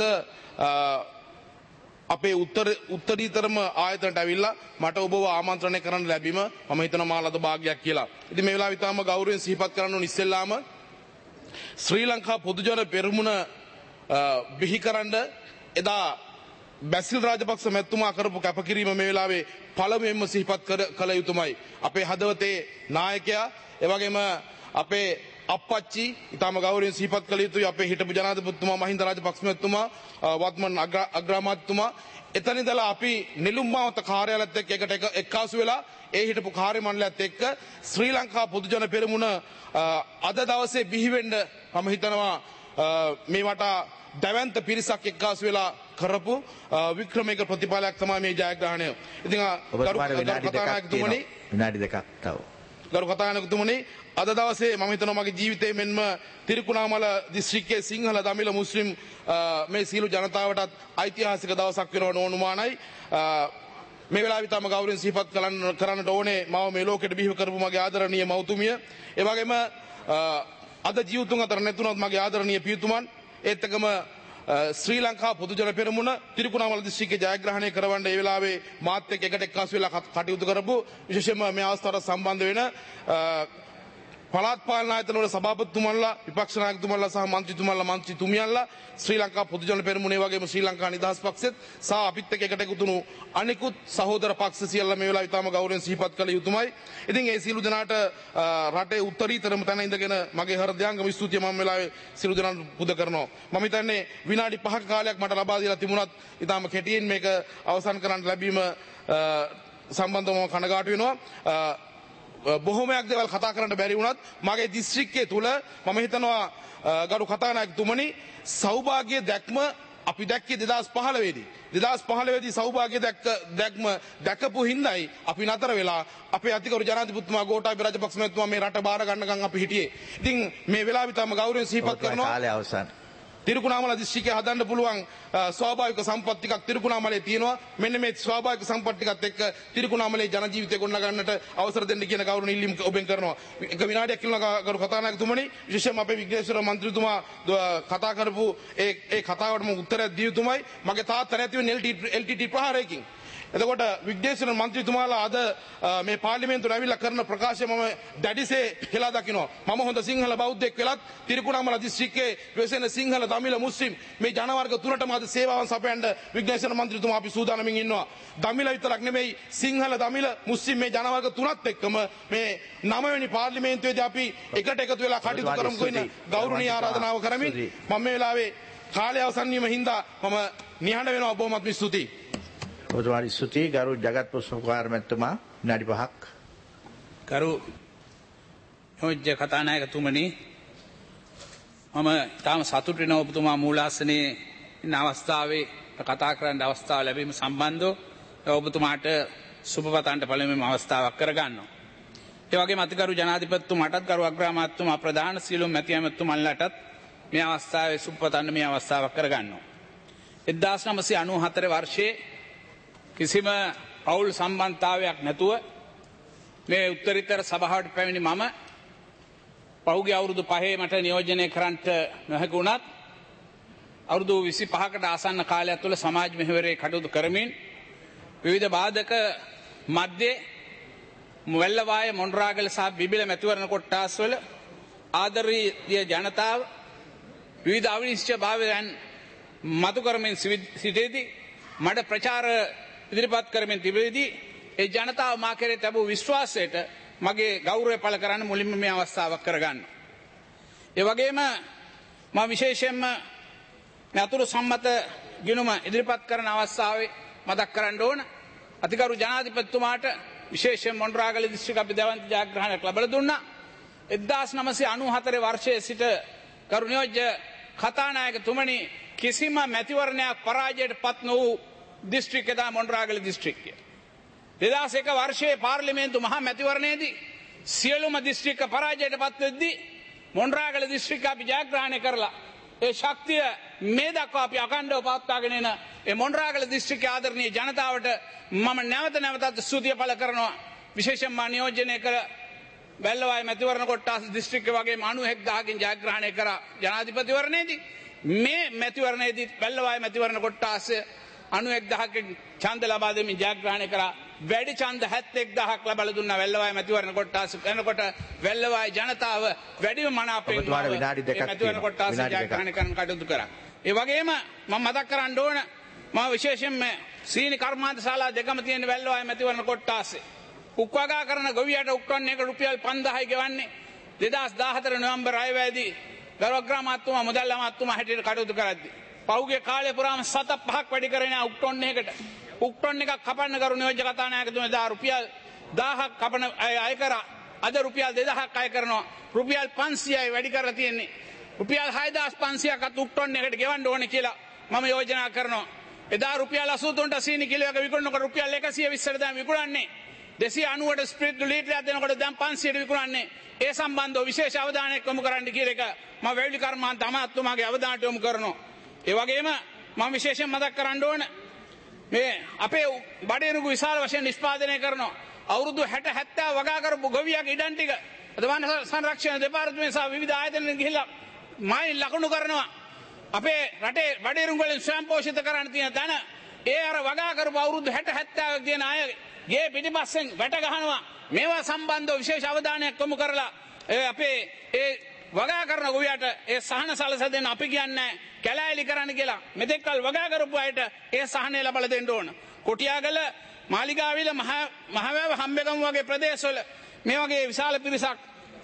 අපේ උත්තර උත්තරීතරම ආයතනට ඇවිල්ලා මට ඔබව ආමන්ත්‍රණය කරන්න ලැබීම මම හිතනවා මා ලද භාග්‍යයක් කියලා. ඉතින් මේ වෙලාව ඉතාම ගෞරවයෙන් සිහිපත් කරන්න ඕන ඉස්සෙල්ලාම ශ්‍රී ලංකා පොදුජන පෙරමුණ බිහිකරන්න එදා බැසිල් රාජපක්ෂ මැතිතුමා කරපු කැපකිරීම මේ වෙලාවේ පළමුවෙන්ම සිහිපත් කළ යුතුමයි. අපේ හදවතේ නායකයා එවැගේම අපේ අප්පච්චි ඉතාම ගෞරවයෙන් සිහිපත් කළ යුතුයි. අපේ හිටපු ජනාධිපතිතුමා මහින්ද රාජපක්ෂ මැතිතුමා වත්මන් අග්‍රාමාත්‍යතුමා එතන ඉඳලා අපි නෙළුම් මාවත කාර්යාලයත් එක්ක එකට එක්කාසු වෙලා ඒ හිටපු කාර්ය මණ්ඩලයත් එක්ක ශ්‍රී ලංකා පොදුජන පෙරමුණ අද දවසේ බිහි වෙන්න මම හිතනවා මේ වටා දැවැන්ත පිරිසක් එක්කාසු වෙලා කරපු වික්‍රමයක ප්‍රතිඵලයක් තමයි මේ ජයග්‍රහණය. ඉතින් ගරු කතානායකතුමනි විනාඩි දෙකක් තව. ගරු කතානායකතුමනි අද දවසේ මම හිතනවා මගේ ජීවිතේ මෙන්ම තිරිකුණාමල දිස්ත්‍රික්කයේ සිංහල දමිළ මුස්ලිම් මේ සියලු ජනතාවටත් ඓතිහාසික දවසක් වෙනව නොඅනුමානයි. මේ වෙලාවේ තම ගෞරවයෙන් සිහිපත් කරන්න කරන්නට ඕනේ මම මේ ලෝකෙට බිහිව කරපු මගේ ආදරණීය මව්තුමිය. ඒ වගේම අද ජීවිතුන් අතර නැතුණත් මගේ ආදරණීය පියතුමන් ඒත් එකම ශ්‍රී ලංකා පොදුජන පෙරමුණ තිරිකුණාමල දිස්ත්‍රික්කයේ ජයග්‍රහණය කරවන්න ඒ වෙලාවේ මාත් එක්ක එකට එක්කාසු වෙලා කටයුතු කරපු විශේෂයෙන්ම මේ අවස්ථාවට සම්බන්ධ වෙන පළාත් පාලන ආයතනවල සභාපතිතුමන්ලා විපක්ෂ නායකතුමන්ලා සහ මන්ත්‍රීතුමන්ලා මන්ත්‍රීතුමියන්ලා ශ්‍රී ලංකා පොදු ජන පෙරමුණේ වගේම ශ්‍රී ලංකා නිදහස් පක්ෂෙත් සහ අපිත් එක්ක එකට එකතුණු අනිකුත් සහෝදර පක්ෂ සියල්ල මේ වෙලාවේ ඉතාම ගෞරවයෙන් සිහිපත් කළ යුතුමයි. ඉතින් ඒ සියලු දෙනාට රටේ උත්තරීතරම තැන ඉඳගෙන මගේ හෘදයාංගම ස්තුතිය මම වෙලාවේ සියලු දෙනාට පුද කරනවා. මම හිතන්නේ විනාඩි පහක කාලයක් මට ලබා දීලා තිබුණත් ඉතාම කෙටියෙන් මේක අවසන් කරන්න ලැබීම සම්බන්ධව මම කනගාටු වෙනවා. බොහොමයක් දේවල් කතා කරන්න බැරි වුණත් මගේ දිස්ත්‍රික්කයේ තුල මම හිතනවා ගරු කතානායකතුමනි සෞභාග්‍ය දැක්ම අපි දැක්කේ දෙදහස් පහළොව දී දෙදහස් පහළොව දී සෞභාග්‍ය දැක්ක දැක්ම දැකපු හින්දායි අපි නතර වෙලා අපේ අතිගරු ජනාධිපතිතුමා ගෝඨාභය රාජපක්ෂ මහත්මයා මේ රට බාර ගන්නකම් අපි හිටියේ. ඉතින් මේ වෙලාවේ තම ගෞරවයෙන් සිහිපත් කරනවා. කාලය අවසන්. තිරුකුණාමල දිස්ත්‍රික්කයේ හදන්න පුළුවන් ස්වාභාවික සම්පත් ටිකක් තිරුකුණාමලේ තියෙනවා. මෙන්න මේ ස්වාභාවික සම්පත් ටිකත් එක්ක තිරුකුණාමලේ ජන ජීවිතය ගොඩනගන්නට අවසර දෙන්න කියන ගෞරවණීය ඉල්ලීම ඔබෙන් කරනවා. එක විනාඩියක් ඉල්ලනවා ගරු කතානායකතුමනි. විශේෂයෙන්ම අපේ විග්නේශ්වර මන්ත්‍රීතුමා කතා කරපු ඒ ඒ කතාවට මම උත්තරයක් දිය යුතුමයි. මගේ තාත්තා නැති වෙන්නේ එල් ටී ටී ප්‍රහාරයකින්. එතකොට විග්නේශ්වර මන්ත්‍රීතුමාලා අද මේ පාර්ලිමේන්තුවට ඇවිල්ලා කරන ප්‍රකාශය මම දැඩිසේ හෙලා දකිනවා. මම හොඳ සිංහල බෞද්ධයෙක් වෙලත් තිරුකුණාමල දිස්ත්‍රික්කයේ වෙසෙන සිංහල දමිළ මුස්ලිම් මේ ජනවර්ග තුනටම අද සේවාවන් සපයන්න විග්නේශ්වර මන්ත්‍රීතුමා අපි සූදානමින් ඉන්නවා. දමිළ විතරක් නෙමෙයි සිංහල දමිළ මුස්ලිම් මේ ජනවර්ග තුනත් එක්කම මේ නවවෙනි පාර්ලිමේන්තුවේදී අපි එකට එකතු වෙලා කටයුතු කරමු කියන ගෞරවනීය ආරාධනාව කරමින් මම මේ වෙලාවේ කාලය අවසන් වීම හින්දා මම නිහඬ වෙනවා. බොහොමත්ම ස්තුතියි. ඔබතුමාට ස්තුතියි. ගරු ජගත් පුෂ්පකුමාර මැතිතුමා විනාඩි පහක්. ගරු නියෝජ්‍ය කතානායකතුමනි මම තාම සතුටු වෙනවා ඔබතුමා මූලාසනයේ ඉන්න අවස්ථාවේ කතා කරන්න අවස්ථාව ලැබීම සම්බන්ධව ඔබතුමාට සුබපතන්ට පළමුවෙන්ම අවස්ථාවක් කරගන්නවා. ඒ වගේම අතිගරු ජනාධිපතිතුමාටත් ගරු අග්‍රාමාත්‍යතුමා ප්‍රධාන සියලුම මැති ඇමතුමන්ලටත් මේ අවස්ථාවේ සුබපතන්න මේ අවස්ථාවක් කරගන්නවා. එක්දාස් නවසිය අනූහතර වර්ෂයේ කිසිම පවුල් සම්බන්ධතාවයක් නැතුව මේ උත්තරීතර සභාවට පැමිණි මම පහුගිය අවුරුදු පහේ මට නියෝජනය කරන්නට නොහැකි වුණත් අවුරුදු විසිපහකට ආසන්න කාලයක් තුළ සමාජ මෙහෙවරේ කටයුතු කරමින් විවිධ බාධක මැද්දේ මුවැල්ලවාය මොණරාගල සහ බිබිල මැතිවරණ කොට්ටාස්වල ආදරණීය ජනතාව විවිධ අවිනිශ්චිත භාවයන් මතු කරමින් සිටේදී මට ප්‍රචාර ඉදිරිපත් කරමින් තිබෙදී ඒ ජනතාව මා කෙරේ තිබූ විශ්වාසයට මගේ ගෞරවය පළ කරන්න මුලින්ම මේ අවස්ථාවක් කරගන්න. ඒ වගේම මම විශේෂයෙන්ම මේ අතුරු සම්මත ගිණුම ඉදිරිපත් කරන අවස්ථාවේ මතක් කරන්න ඕන අතිගරු ජනාධිපතිතුමාට විශේෂයෙන් මොණරාගල දිස්ත්‍රික්ක අපි දැවන්ත ජයග්‍රහණයක් ලබා දුන්නා. එක්දාස් නවසිය අනූහතර වර්ෂයේ සිට ගරු නියෝජ්‍ය කතානායකතුමනි කිසිම මැතිවරණයක් පරාජයට පත් නොවූ දිස්ත්‍රික්කය තමයි මොණරාගල දිස්ත්‍රික්කය. දෙදාස් එක වර්ෂයේ පාර්ලිමේන්තු මහා මැතිවරණයේදී සියලුම දිස්ත්‍රික්ක පරාජයට පත් වෙද්දී මොණරාගල දිස්ත්‍රික්කය අපි ජයග්‍රහණය කරලා ඒ ශක්තිය මේ දක්වා අපි අඛණ්ඩව පවත්වාගෙන එන ඒ මොණරාගල දිස්ත්‍රික්කයේ ආදරණීය ජනතාවට මම නැවත නැවතත් ස්තුතිය පළ කරනවා. විශේෂයෙන්ම නියෝජනය කර වැල්ලවාය මැතිවරණ කොට්ටාස දිස්ත්‍රික්කය වගේම අනූ හදාකින් ජයග්‍රහණය කර ජනාධිපතිවරණයේදී මේ මැතිවරණයේදී වැල්ලවාය මැතිවරණ කොට්ටාසය අනූ හදාකින් ඡන්ද ලබා දෙමින් ජයග්‍රහණය කරා. වැඩි ඡන්ද හැත්තෑ එක්දහසක් ලබා දුන්නා වැල්ලවාය මැතිවරණ කොට්ටාස වෙනකොට වැල්ලවාය ජනතාව වැඩිම මනාපෙන් මැතිවරණ කොට්ටාස ජයග්‍රහණය කරන්න කටයුතු කරා. ඒ වගේම මම මතක් කරන්න ඕන මම විශේෂයෙන්ම සීනි කර්මාන්ත ශාලා දෙකම තියෙන වැල්ලවාය මැතිවරණ කොට්ටාසේ උක්වගා කරන ගොවියට උක්ටන් එක රුපියල් පන්දාහයි ගෙවන්නේ දෙදාස් දාහතර නොවැම්බර් හයවැනි ගරු අග්‍රාමාත්‍යතුමා මුදල් අමාත්‍යතුමා හැටියට කටයුතු කරද්දී පහුගිය කාලේ පුරාම සත පහක් වැඩි කරගෙන උක්ටන් එකකට උක්ටන් එකක් කපන්න ගරු නියෝජ්‍ය කතානායකතුමා දා රුපියල් දහයක් කපන අය කරා. අද රුපියල් දෙදහයක් අය කරනවා. රුපියල් පන්සියයි වැඩි කරලා තියෙන්නේ. රුපියල් හයදාස් පන්සියයක්වත් උක්ටන් එකකට ගෙවන්න ඕනේ කියලා මම යෝජනා කරනවා. එදා රුපියල් අසූ තුනට සීනි කිලෝ එක විකුණනකොට රුපියල් එකසිය විස්සට දැන් විකුණන්නේ. දෙසිය අනූවට ස්ප්‍රිට් ලීටරයක් දෙනකොට දැන් පන්සියයට විකුණන්නේ. ඒ සම්බන්ධව විශේෂ අවධානයක් යොමු කරන්න කියන එක මම වැවිලි කර්මාන්ත අමාත්‍යතුමාගේ අවධානයට යොමු කරනවා. ඒ වගේම මම විශේෂයෙන් මතක් කරන්න ඕන මේ අපේ බඩේරුගු විශාල වශයෙන් නිෂ්පාදනය කරනවා. අවුරුදු හැට හැත්තෑ වගා කරපු ගොවියාගේ ඉඩම් ටික වන සංරක්ෂණ දෙපාර්තමේන්තුව සහ විවිධ ආයතන ගිහිල්ලා මායින් ලකුණු කරනවා. අපේ රටේ බඩේරුගු වලින් ස්වයං පෝෂිත කරන්න තියෙන තැන ඒ අර වගා කරපු අවුරුදු හැට හැත්තෑ තියෙන අය ගේ පිටිපස්සෙන් වැට ගහනවා. මේවා සම්බන්ධව විශේෂ අවධානයක් යොමු කරලා ඒ අපේ ඒ වගා කරන ගොවියට ඒ සහන සලස දෙන්න අපි කියන්නේ කැලෑලි කරන්න කියලා. මෙතෙක්කල් වගා කරපු අයට ඒ සහනය ලබා දෙන්න ඕන. කොටියාගල මාලිගාවිල මහ මහවැව හම්බෙගම වගේ ප්‍රදේශවල මේ වගේ විශාල පිරිසක්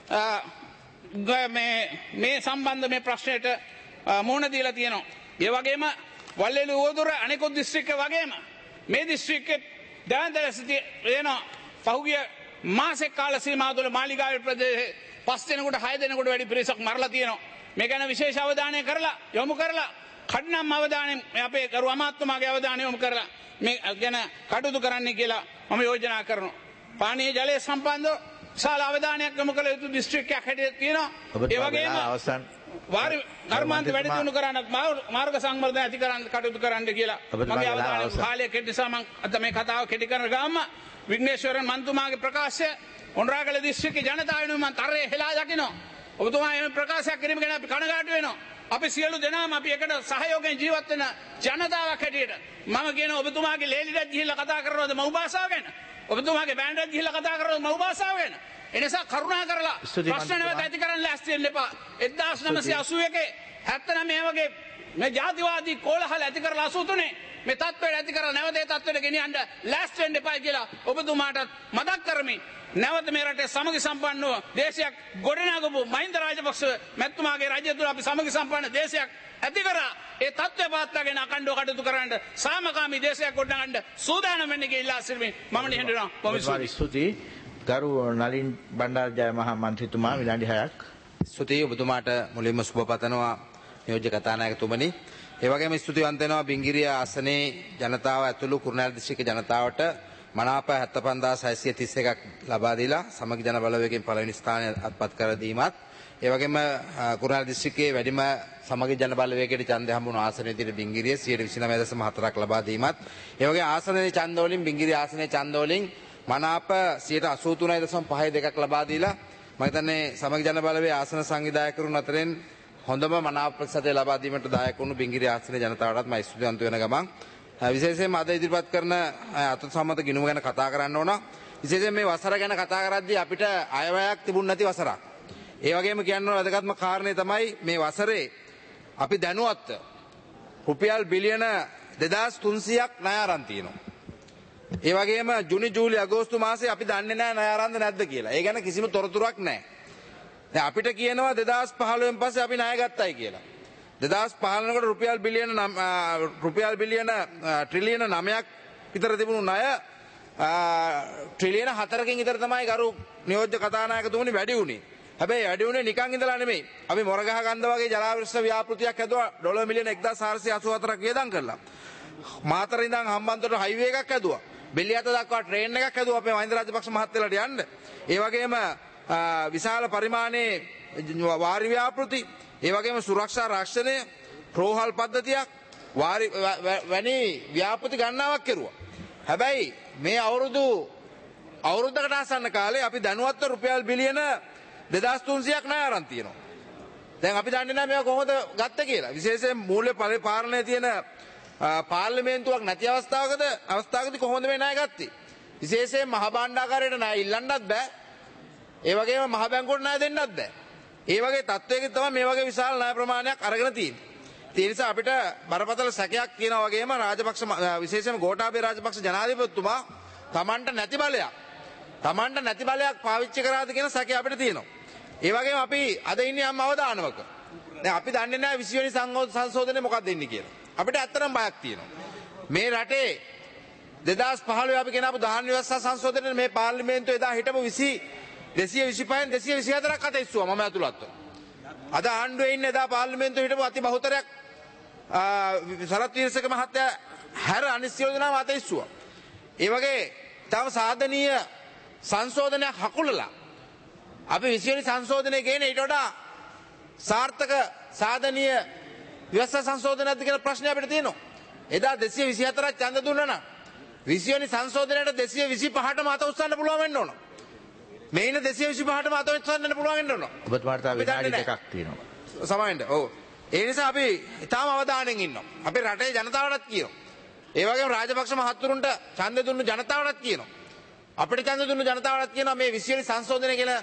මේ මේ සම්බන්ධ මේ ප්‍රශ්නයට මුහුණ දීලා තියෙනවා. ඒ වගේම වල්ලේලි උවදුර අනෙකුත් දිස්ත්‍රික්ක වගේම මේ දිස්ත්‍රික්කෙත් දැවන්තලසිත වෙන පහුගිය මාසෙක කාල සීමාව තුළ මාලිගාවේ ප්‍රදේශයේ පස් දෙනෙකුට හය දෙනෙකුට වැඩි පිරිසක් මරලා තියෙනවා. මේ ගැන විශේෂ අවධානය කරලා යොමු කරලා කඩනම් අවධානය අපේ කරු අමාත්‍යතුමාගේ අවධානය යොමු කරලා මේ ගැන කටයුතු කරන්න කියලා මම යෝජනා කරනවා. පානීය ජලය සම්බන්ධව විශාල අවධානයක් යොමු කළ යුතු දිස්ත්‍රික්කයක් හැටියට තියෙනවා. ඒ වගේම අවසන් වාරි කර්මාන්ත වැඩි දියුණු කරන්න මාර්ග සංවර්ධන ඇති කරන්න කටයුතු කරන්න කියලා මගේ අවධානය කාලය කෙටි නිසා මම අද මේ කතාව කෙටි කරන ගාම විග්නේශ්වරන් මන්තුමාගේ ප්‍රකාශය ඔන්රාගල දිස්ත්‍රික්කේ ජනතාව වෙනුවෙන් මම තරයේ හෙලා දකිනවා. ඔබතුමා මේ ප්‍රකාශයක් කිරීම ගැන අපි කනගාටු වෙනවා. අපි සියලු දෙනාම අපි එකට සහයෝගයෙන් ජීවත් වෙන ජනතාවක් හැටියට මම කියන ඔබතුමාගේ ලේලිඩක් ගිහිල්ලා කතා කරනවද මව් භාෂාව ගැන? ඔබතුමාගේ බෑන්ඩ්යක් ගිහිල්ලා කතා කරනවද මව් භාෂාව ගැන? එනිසා කරුණා කරලා ප්‍රශ්න නැවත ඇති කරන්න ලෑස්ති වෙන්න එපා. එක්දාස් නවසිය අසූ එකේ හැත්තෑ නවය වගේ මේ ජාතිවාදී කෝලහල ඇති කරලා අසූ තුනේ මේ තත්ත්වයට ඇති කරලා නැවත ඒ තත්ත්වයට ගෙනියන්න ලෑස්ති වෙන්න එපා කියලා ඔබතුමාට මතක් කරමි. නැවත මේ රටේ සමගි සම්පන්නව දේශයක් ගොඩනගපු මහින්ද රාජපක්ෂ මැතිතුමාගේ රජය තුළ අපි සමගි සම්පන්න දේශයක් ඇති කරා. ඒ තත්ත්වය පවත්වාගෙන අඛණ්ඩව කටයුතු කරන්න සාමකාමී දේශයක් ගොඩනගන්න සූදානම් වෙන්න කියලා ඉල්ලා මම නිහඬනවා. බොහොම ස්තුතියි. ගරු නලින් බණ්ඩාරජය මහ මන්ත්‍රීතුමා විනාඩි හයක්. ස්තුතියි ඔබතුමාට මුලින්ම සුබ පතනවා නියෝජ්‍ය කතානායකතුමනි. ඒ වගේම ස්තුතිවන්ත වෙනවා බිංගිරිය ආසනයේ ජනතාව ඇතුළු කුරුණෑගල දිස්ත්‍රික්ක ජනතාවට මනාප හැත්තෑ පන්දාස් හයසිය තිස් එකක් ලබා දීලා සමගි ජන බලවේගයෙන් පළවෙනි ස්ථානය අත්පත් කර දීමත් ඒ වගේම කුරුණෑගල දිස්ත්‍රික්කයේ වැඩිම සමගි ජන බලවේගයට ඡන්දය හම්බුණු ආසනයේ තියෙන බිංගිරිය සියයට විසිනවය දශම හතරක් ලබා දීමත් ඒ වගේ ආසනයේ ඡන්ද වලින් බිංගිරිය ආසනයේ ඡන්ද වලින් මනාප සියයට අසූ තුනයි දශම පහ දෙකක් ලබා දීලා මම හිතන්නේ සමගි ජන බලවේගයේ ආසන සංවිධායකරුන් අතරින් හොඳම මනාප ප්‍රතිශතය ලබා දීමට දායක වුණු බිංගිරිය ආසනයේ ජනතාවටත් මම ස්තුතිවන්ත වෙන ගමන් විශේෂයෙන්ම අද ඉදිරිපත් කරන අතුරු සම්මත ගිණුම ගැන කතා කරන්න ඕන. විශේෂයෙන් මේ වසර ගැන කතා කරද්දී අපිට අයවැයක් තිබුණ නැති වසරක්. ඒ වගේම කියන්න ඕන වැදගත්ම කාරණේ තමයි මේ වසරේ අපි දැනුවත්ව රුපියල් බිලියන දෙදාස් තුන්සියයක් ණය අරන් තියෙනවා. ඒ වගේම ජුනි ජූලි අගෝස්තු මාසේ අපි දන්නේ නැහැ ණය අරන්ද නැද්ද කියලා. ඒ ගැන කිසිම තොරතුරක් නැහැ. දැන් අපිට කියනවා දෙදාස් පහළොවෙන් පස්සේ අපි ණය ගත්තයි කියලා. දෙදාස් පහළොවට රුපියල් බිලියන රුපියල් බිලියන ට්‍රිලියන නවයක් විතර තිබුණු ණය ට්‍රිලියන හතරකින් විතර තමයි ගරු නියෝජ්‍ය කතානායකතුමනි වැඩි වුණේ. හැබැයි වැඩි වුණේ නිකන් ඉඳලා නෙමෙයි. අපි මොරගහ ගන්ද වගේ ජලාවිශ්ව ව්‍යාපෘතියක් හැදුවා ඩොලර් මිලියන එක්දාස් හාරසිය අසූ හතරක් වියදම් කරලා. මාතර ඉඳන් හම්බන්තොට හයිවේ එකක් හැදුවා. බෙලියත දක්වා ට්‍රේන් එකක් හැදුවා අපේ මහින්ද රාජපක්ෂ මහත්තයලාට යන්න. ඒ වගේම විශාල පරිමාණයේ වාරි ව්‍යාපෘති ඒ වගේම සුරක්ෂා රක්ෂණය ප්‍රෝහල් පද්ධතියක් වාරි වැනි ව්‍යාපෘති ගණනාවක් කෙරුවා. හැබැයි මේ අවුරුදු අවුරුද්දකට ආසන්න කාලේ අපි දැනුවත්ව රුපියල් බිලියන දෙදාස් තුන්සියයක් ණය අරන් තියෙනවා. දැන් අපි දන්නේ නැහැ මේවා කොහොමද ගත්ත කියලා. විශේෂයෙන් මූල්‍ය පරිපාලනයේ තියෙන පාර්ලිමේන්තුවක් නැති අවස්ථාවකද අවස්ථාවකදී කොහොමද මේ ණය ගත්තේ? විශේෂයෙන් මහ භාණ්ඩාගාරයට ණය ඉල්ලන්නත් බෑ. ඒ වගේම මහ බැංකුවට ණය දෙන්නත් බෑ. ඒ වගේ තත්ත්වයකින් තමයි මේ වගේ විශාල ණය ප්‍රමාණයක් අරගෙන තියෙන්නේ. ඒ නිසා අපිට බරපතල සැකයක් තියෙනවා වගේම රාජපක්ෂ විශේෂයෙන්ම ගෝඨාභය රාජපක්ෂ ජනාධිපතිතුමා Tamanට නැති බලයක් Tamanට නැති බලයක් පාවිච්චි කරාද කියන සැකය අපිට තියෙනවා. ඒ වගේම අපි අද ඉන්නේ යම් අවදානමක. දැන් අපි දන්නේ නැහැ විසි වෙනි සංශෝධනය මොකක්ද වෙන්නේ කියලා. අපිට ඇත්තටම බයක් තියෙනවා. මේ රටේ දෙදාස් පහළොව අපි ගෙනාපු දහන ව්‍යවස්ථා සංශෝධනයේ මේ පාර්ලිමේන්තුවේ එදා හිටපු විසි දෙසිය විසිපහෙන් දෙසිය විසිහතරක් අත ඉස්සුවා මම ඇතුළත්ව. අද ආණ්ඩුවේ ඉන්න එදා පාර්ලිමේන්තුවේ හිටපු අති බහුතරයක් සරත් වීරසේකර මහත්තයා හැර අනිත් සියලු දෙනාම අත ඉස්සුවා. ඒ වගේ තම සාධනීය සංශෝධනයක් හකුලලා අපි විසි වෙනි සංශෝධනයේ ගේන ඊට වඩා සාර්ථක සාධනීය ව්‍යවස්ථා සංශෝධනයක්ද කියලා ප්‍රශ්නය අපිට තියෙනවා. එදා දෙසිය විසිහතරක් ඡන්ද දුන්නා නම් විසි වෙනි සංශෝධනයට දෙසිය විසිපහටම අත උස්සන්න පුළුවන් වෙන්න ඕන. මේ ඉන්න දෙසිය විසිපහටම අත උස්සන්න පුළුවන් වෙන්න ඕන. ඔබතුමාට තව විනාඩි දෙකක් තියෙනවා. සමහරවිට ඔව්. ඒ නිසා අපි තාම අවධානයෙන් ඉන්නවා. අපේ රටේ ජනතාවටත් කියනවා. ඒ වගේම රාජපක්ෂ මහත්තුරුන්ට ඡන්ද දුන්නු ජනතාවටත් කියනවා. අපිට ඡන්ද දුන්නු ජනතාවටත් කියනවා මේ විසි වෙනි සංශෝධනය ගැන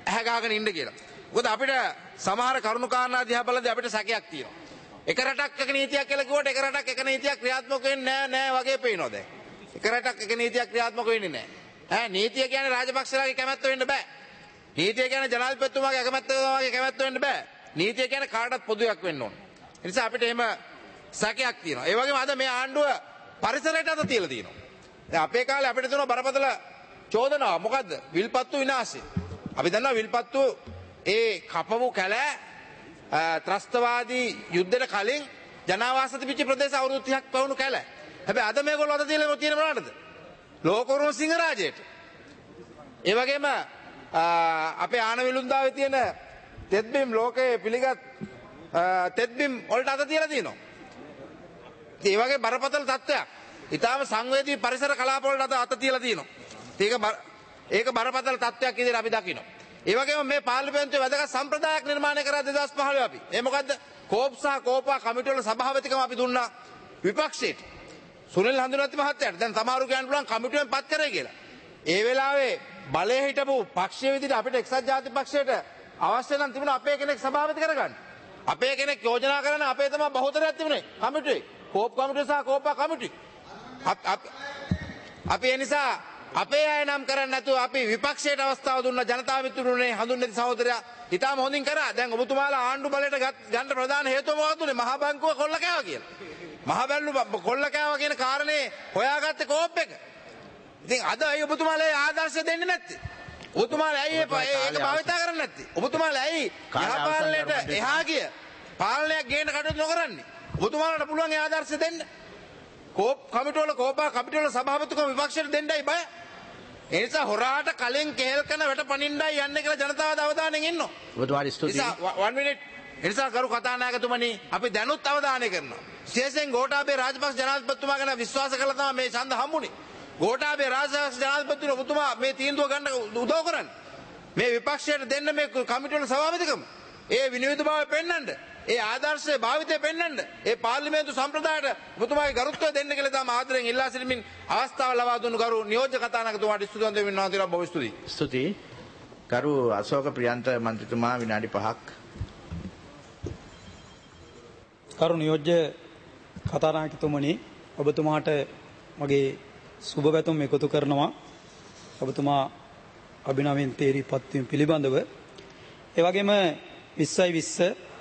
ඇහැ ගහගෙන ඉන්න කියලා. මොකද අපිට සමහර කරුණු කාරණා දිහා බලද්දී අපිට සැකයක් තියෙනවා. එක රටක් එක නීතියක් කියලා කිව්වට එක රටක් එක නීතියක් ක්‍රියාත්මක වෙන්නේ නෑ නෑ වගේ පේනවා දැන්. එක රටක් එක නීතියක් ක්‍රියාත්මක වෙන්නේ නෑ. ඈ නීතිය කියන්නේ රාජපක්ෂලාගේ කැමැත්ත වෙන්න බෑ. නීතිය කියන්නේ ජනාධිපතිතුමාගේ කැමැත්තගේ කැමැත්ත වෙන්න බෑ. නීතිය කියන්නේ කාටවත් පොදුයක් වෙන්න ඕන. ඒ නිසා අපිට එහෙම සැකයක් තියෙනවා. ඒ වගේම අද මේ ආණ්ඩුව පරිසරයට අත තියලා තියෙනවා. දැන් අපේ කාලේ අපිට තියෙන බරපතල චෝදනාව මොකද්ද? විල්පත්තු විනාශය. අපි දන්නවා විල්පත්තු ඒ කපපු කැලෑ ත්‍රස්තවාදී යුද්ධයට කලින් ජනාවාස තිබිච්ච ප්‍රදේශ අවුරුදු තිහක් පවුණු කැලෑ. හැබැයි අද මේගොල්ලෝ අත තියලා තියෙන මොනවටද? ලෝකෝරුම සිංහරාජයට. ඒ වගේම අපේ ආනවිලුන්දාවේ තියෙන තෙත්බිම් ලෝකයේ පිළිගත් තෙත්බිම් වලට අත තියලා තියෙනවා. ඒ වගේ බරපතල තත්ත්වයක්. ඊටාම සංවේදී පරිසර කලාප වලට අත තියලා තියෙනවා. ඒක ඒක බරපතල තත්ත්වයක් විදිහට අපි දකිනවා. ඒ වගේම මේ පාර්ලිමේන්තුවේ වැදගත් සම්ප්‍රදායක් නිර්මාණය කරා දෙදහස් පහළොව අපි. ඒ මොකද්ද? කෝප් සහ කෝපා කමිටු වල සභාපතිකම අපි දුන්නා විපක්ෂයට. සුනිල් හඳුනත් මහත්තයාට. දැන් සමහරු කියන්න පුළුවන් කමිටුවෙන් පත් කරේ කියලා. ඒ වෙලාවේ බලයේ හිටපු පක්ෂයේ විදිහට අපිට එක්සත් ජාතික පක්ෂයට අවශ්‍ය නම් තිබුණා අපේ කෙනෙක් සභාපති කරගන්න. අපේ කෙනෙක් යෝජනා කරන අපේ තමයි බහුතරයක් තිබුණේ කමිටුවේ. කෝප් කමිටුව සහ කෝපා කමිටුව. අපි ඒ නිසා අපේ අය නම් කරන්නේ නැතුව අපි විපක්ෂයට අවස්ථාව දුන්නා. ජනතා මිත්‍රුනේ හඳුන්වන්නේ සහෝදරයා ඊටම හොඳින් කරා. දැන් ඔබතුමාලා ආණ්ඩු බලයට ගන්න ප්‍රධාන හේතුව මොකක්ද උනේ? මහා බැංකුව කොල්ල කෑවා කියලා. මහා බැංකුව කොල්ල කෑවා කියන කාරණේ හොයාගත්තේ කෝප් එක. ඉතින් අද අය ඔබතුමාලා ආදර්ශ දෙන්නේ නැත්තේ. ඔබතුමාලා ඇයි ඒක භාවිතා කරන්නේ නැත්තේ? ඔබතුමාලා ඇයි යහපාලනයට එහා ගිය පාලනයක් ගේන්න කටයුතු නොකරන්නේ? ඔබතුමාලාට පුළුවන් ඒ ආදර්ශ දෙන්න. කෝප් කමිටුවල කෝපා කමිටුවල සභාපතිකම විපක්ෂයට දෙන්නයි බය. ඒ නිසා හොරාට කලින් කේල් කරන වැට පනින්නයි යන්නේ කියලා ජනතාව අවධානයෙන් ඉන්නවා. ඔබතුමාට ස්තුතියි. one minute. ඒ නිසා කරු කතානායකතුමනි අපි දැනුත් අවධානය කරනවා. විශේෂයෙන් ගෝඨාභය රාජපක්ෂ ජනාධිපතිතුමා ගැන විශ්වාස කළා තමයි මේ ඡන්ද හම්බුනේ. ගෝඨාභය රාජපක්ෂ ජනාධිපතිතුමා ඔබතුමා මේ තීන්දුව ගන්න උදව් කරන්නේ. මේ විපක්ෂයට දෙන්න මේ කමිටුවල සභාපතිකම. ඒ විනිවිදභාවය පෙන්වන්න. ඒ ආදර්ශයේ භාවිතය පෙන්වන්න. ඒ පාර්ලිමේන්තු සම්ප්‍රදායට ඔබතුමාගේ ගරුත්වය දෙන්න කියලා තමයි ආදරෙන් ඉල්ලා සිටිමින් අවස්ථාව ලබා දුන්නු ගරු නියෝජ්‍ය කතානායකතුමාට ස්තුතිවන්ත වෙනවා කියලා බොහොම ස්තුතියි. ස්තුතියි. ගරු අශෝක ප්‍රියන්ත මන්ත්‍රීතුමා විනාඩි පහක්. ගරු නියෝජ්‍ය කතානායකතුමනි ඔබතුමාට මගේ සුබ පැතුම් එකතු කරනවා. ඔබතුමා අභිනවයෙන් තේරීපත් වීම පිළිබඳව. ඒ වගේම විස්සයි විස්ස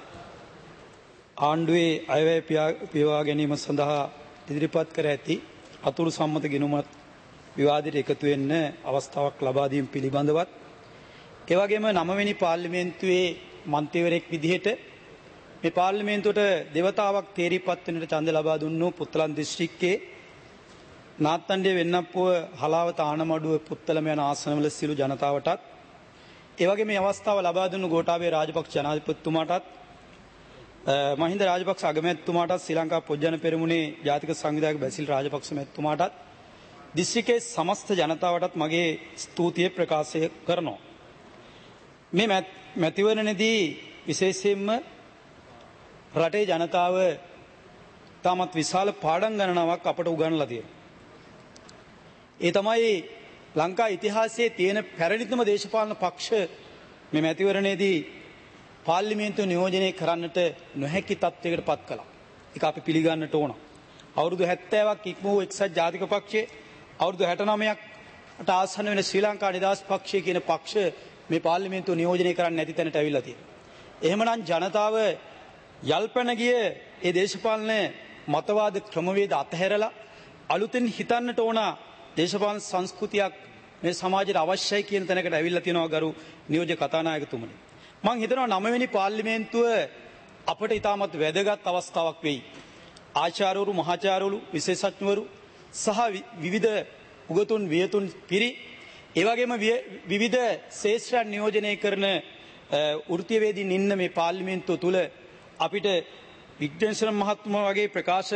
ආණ්ඩුවේ අයවැය පියවා ගැනීම සඳහා ඉදිරිපත් කර ඇති අතුරු සම්මත ගිණුමත් විවාදයට එකතු වෙන්න අවස්ථාවක් ලබා දීම පිළිබඳවත් ඒ වගේම නවවෙනි පාර්ලිමේන්තුවේ මන්ත්‍රීවරයෙක් විදිහට මේ පාර්ලිමේන්තුවට දෙවතාවක් තේරීපත් වෙන්නට ඡන්ද ලබා දුන්නු පුත්තලම් දිස්ත්‍රික්කයේ නාත්තණ්ඩිය වෙන්නප්පුව හලාවත ආනමඩුව පුත්තලම යන ආසනවල සිළු ජනතාවටත් ඒ වගේ මේ අවස්ථාව ලබා දුන්නු ගෝඨාභය රාජපක්ෂ ජනාධිපතිතුමාටත් මහින්ද රාජපක්ෂ අගමැතිතුමාටත් ශ්‍රී ලංකා පොජ්ජන පෙරමුණේ ජාතික සංවිධායක බැසිල් රාජපක්ෂ මැතිතුමාටත් දිස්ත්‍රික්කයේ සමස්ත ජනතාවටත් මගේ ස්තුතිය ප්‍රකාශ කරනවා. මේ මැතිවරණයේදී විශේෂයෙන්ම රටේ ජනතාව තාමත් විශාල පාඩම් ගණනාවක් අපට උගන්වලා තියෙනවා. ඒ තමයි ලංකා ඉතිහාසයේ තියෙන පැරණිතම දේශපාලන පක්ෂ මේ මැතිවරණයේදී පාර්ලිමේන්තුව නියෝජනය කරන්නට නොහැකි තත්ත්වයකට පත් කළා. ඒක අපි පිළිගන්නට ඕන. අවුරුදු හැත්තෑවක් ඉක්ම වූ එක්සත් ජාතික පක්ෂයේ අවුරුදු හැටනවයකට ආසන්න වෙන ශ්‍රී ලංකා නිදහස් පක්ෂය කියන පක්ෂ මේ පාර්ලිමේන්තුව නියෝජනය කරන්න නැති තැනට ඇවිල්ලා තියෙනවා. එහෙමනම් ජනතාව යල්පැන ගිය ඒ දේශපාලන මතවාද ක්‍රමවේද අතහැරලා අලුතෙන් හිතන්නට ඕන දේශපාලන සංස්කෘතියක් මේ සමාජයට අවශ්‍යයි කියන තැනකට ඇවිල්ලා තියෙනවා ගරු නියෝජ්‍ය කතානායකතුමනි. මම හිතනවා නවවෙනි පාර්ලිමේන්තුව අපට ඉතාමත් වැදගත් අවස්ථාවක් වෙයි. ආචාර්යවරු, මහාචාර්යවරු, විශේෂඥවරු සහ විවිධ උගතුන් වියතුන් පිරි ඒ වගේම විවිධ ශේෂ්ත්‍රයන් නියෝජනය කරන වෘත්තීයවේදීන් ඉන්න මේ පාර්ලිමේන්තුව තුල අපිට විග්නේශ්වර මහත්මයා වගේ ප්‍රකාශ